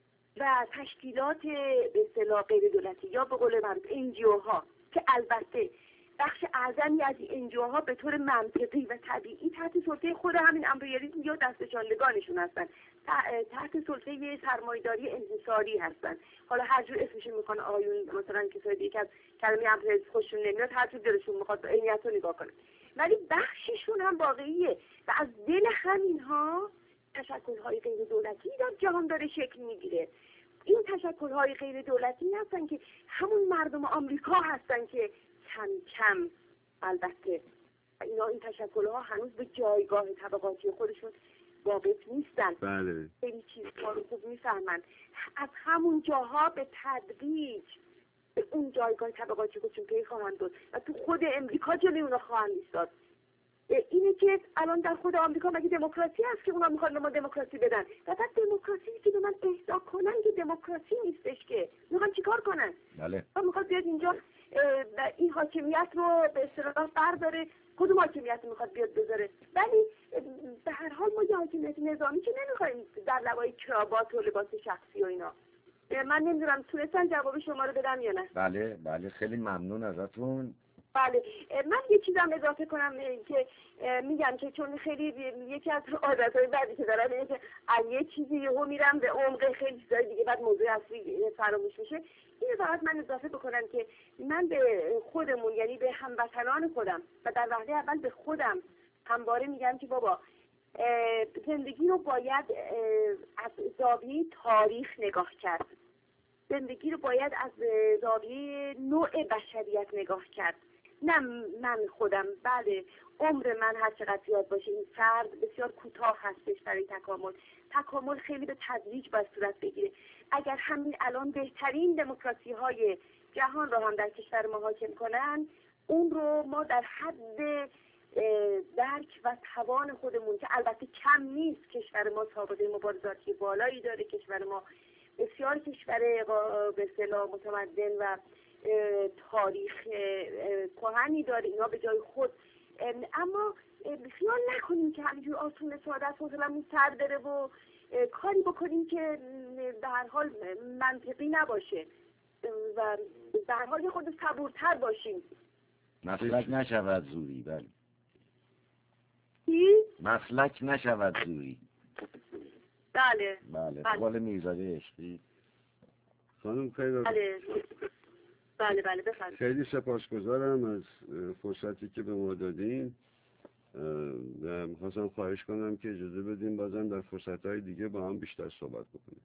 و تشکیلات به اصطلاح غیر دولتی یا به قول معروف انجیو ها که البته بخش اعظمی از این انجیو ها به طور منطقی و طبیعی تحت سلطه خود همین امپریالیسم یا دستشاندگانشون هستن، تحت سلطه سرمایه‌داری انحصاری هستن. حالا هر جور اسمش میکنه آیون مثلا کسایی دیگه از کلمه امپریالیسم خوششون نمیاد، هر جور دلشون میخواد به عینیت رو نگاه کنه، ولی بخششون هم واقعیه و از دل همینها تشکل‌های غیر دولتی در جهان داره شکل میگیره. این تشکل‌های غیر دولتی هستن که همون مردم آمریکا هستن که کم کم البته اینا این تشکل‌ها هنوز به جایگاه طبقاتی خودشون واقف نیستن. بله. خیلی چیزها رو خوب میفهمن. از همون جاها به تدریج به اون جایگاه طبقاتی خودشون پی خواهند بود و تو خود امریکا جلوی اونا خواهند ایستاد. اینه که الان در خود آمریکا مگه دموکراسی هست که اونا میخوان به ما دموکراسی بدن؟ و بعد دموکراسی که به من اهدا کنن که دموکراسی نیستش که میخوان چیکار کنن؟ بله. میخواد بیاد اینجا این حاکمیت رو به اصطلاح برداره. کدوم حاکمیت رو میخواد بیاد بذاره؟ ولی به هر حال ما یه حاکمیت نظامی که نمیخوایم در لوای کراوات و لباس شخصی و اینا. من نمیدونم تونستن جواب شما رو بدم یا نه. بله بله خیلی ممنون ازتون. بله من یه چیزم اضافه کنم که میگم که چون خیلی یکی از عادتهای بعدی که دارم اینه که یه چیزی یهو میرم به عمق خیلی چیزای دیگه بعد موضوع اصلی فراموش میشه. اینو فقط من اضافه بکنم که من به خودمون یعنی به هموطنان خودم و در وهله اول به خودم همواره میگم که بابا زندگی رو باید از زاویه تاریخ نگاه کرد. زندگی رو باید از زاویه نوع بشریت نگاه کرد. نه من خودم. بله عمر من هر چقدر زیاد باشه این فرد بسیار کوتاه هستش برای تکامل. تکامل خیلی به تدریج باید صورت بگیره. اگر همین الان بهترین دموکراسی های جهان رو هم در کشور ما حاکم کنن، اون رو ما در حد درک و توان خودمون که البته کم نیست، کشور ما سابقه مبارزاتی بالایی داره، کشور ما بسیار کشور به اصطلاح متمدن و تاریخ کهنی داره، اینا به جای خود. اما خیال نکنیم که همینجور آسون ساده است مثلا سر بره و کاری بکنیم که به هر حال منطقی نباشه و به هر حال خود صبورتر باشیم. مسلک نشود زوری. بله. چی؟ مسلک نشود زوری. بله. بله. قول میرزاده عشقی. خانم خیلی بله. بله بله بفرمایید. خیلی سپاسگزارم از فرصتی که به ما دادین. می‌خواستم خواهش کنم که اجازه بدیم بازم در فرصت‌های دیگه با هم بیشتر صحبت بکنیم.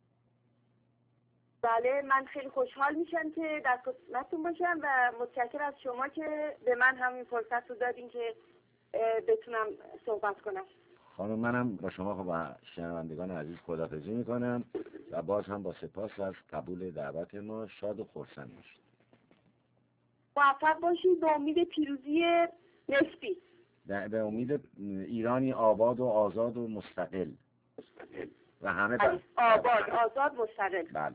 بله من خیلی خوشحال میشم که در خدمتتون باشم و متشکرم از شما که به من همین فرصت رو دادین که بتونم صحبت کنم. خانم منم با شما و شنوندگان عزیز خداحافظی میکنم و باز هم با سپاس از قبول دعوت ما شاد و خرسند باشید. موفق باشید به امید پیروزی نسبی. به امید ایرانی آباد و آزاد و مستقل و همه بله. آباد آزاد مستقل. بله.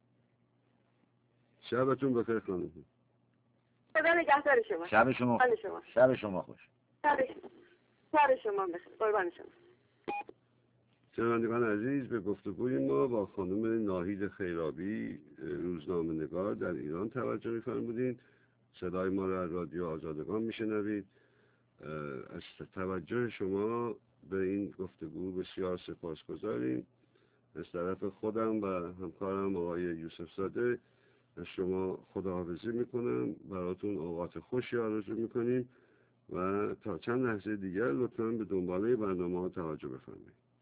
شبتون بخیر خانم. خدا نگهدار شما. شب شما خوش. شما. شب شما خوش. شب شب شما بخیر. قربان شما. شنوندگان عزیز به گفتگوی ما با خانم ناهید خیرابی روزنامه‌نگار در ایران توجه می‌فرمودید. صدای ما را از رادیو آزادگان میشنوید. از توجه شما به این گفتگو بسیار سپاسگزاریم. از طرف خودم و همکارم آقای یوسف زاده از شما خداحافظی میکنم. براتون اوقات خوشی آرزو میکنیم و تا چند لحظه دیگر لطفاً به دنباله برنامه ها توجه بفرمایید.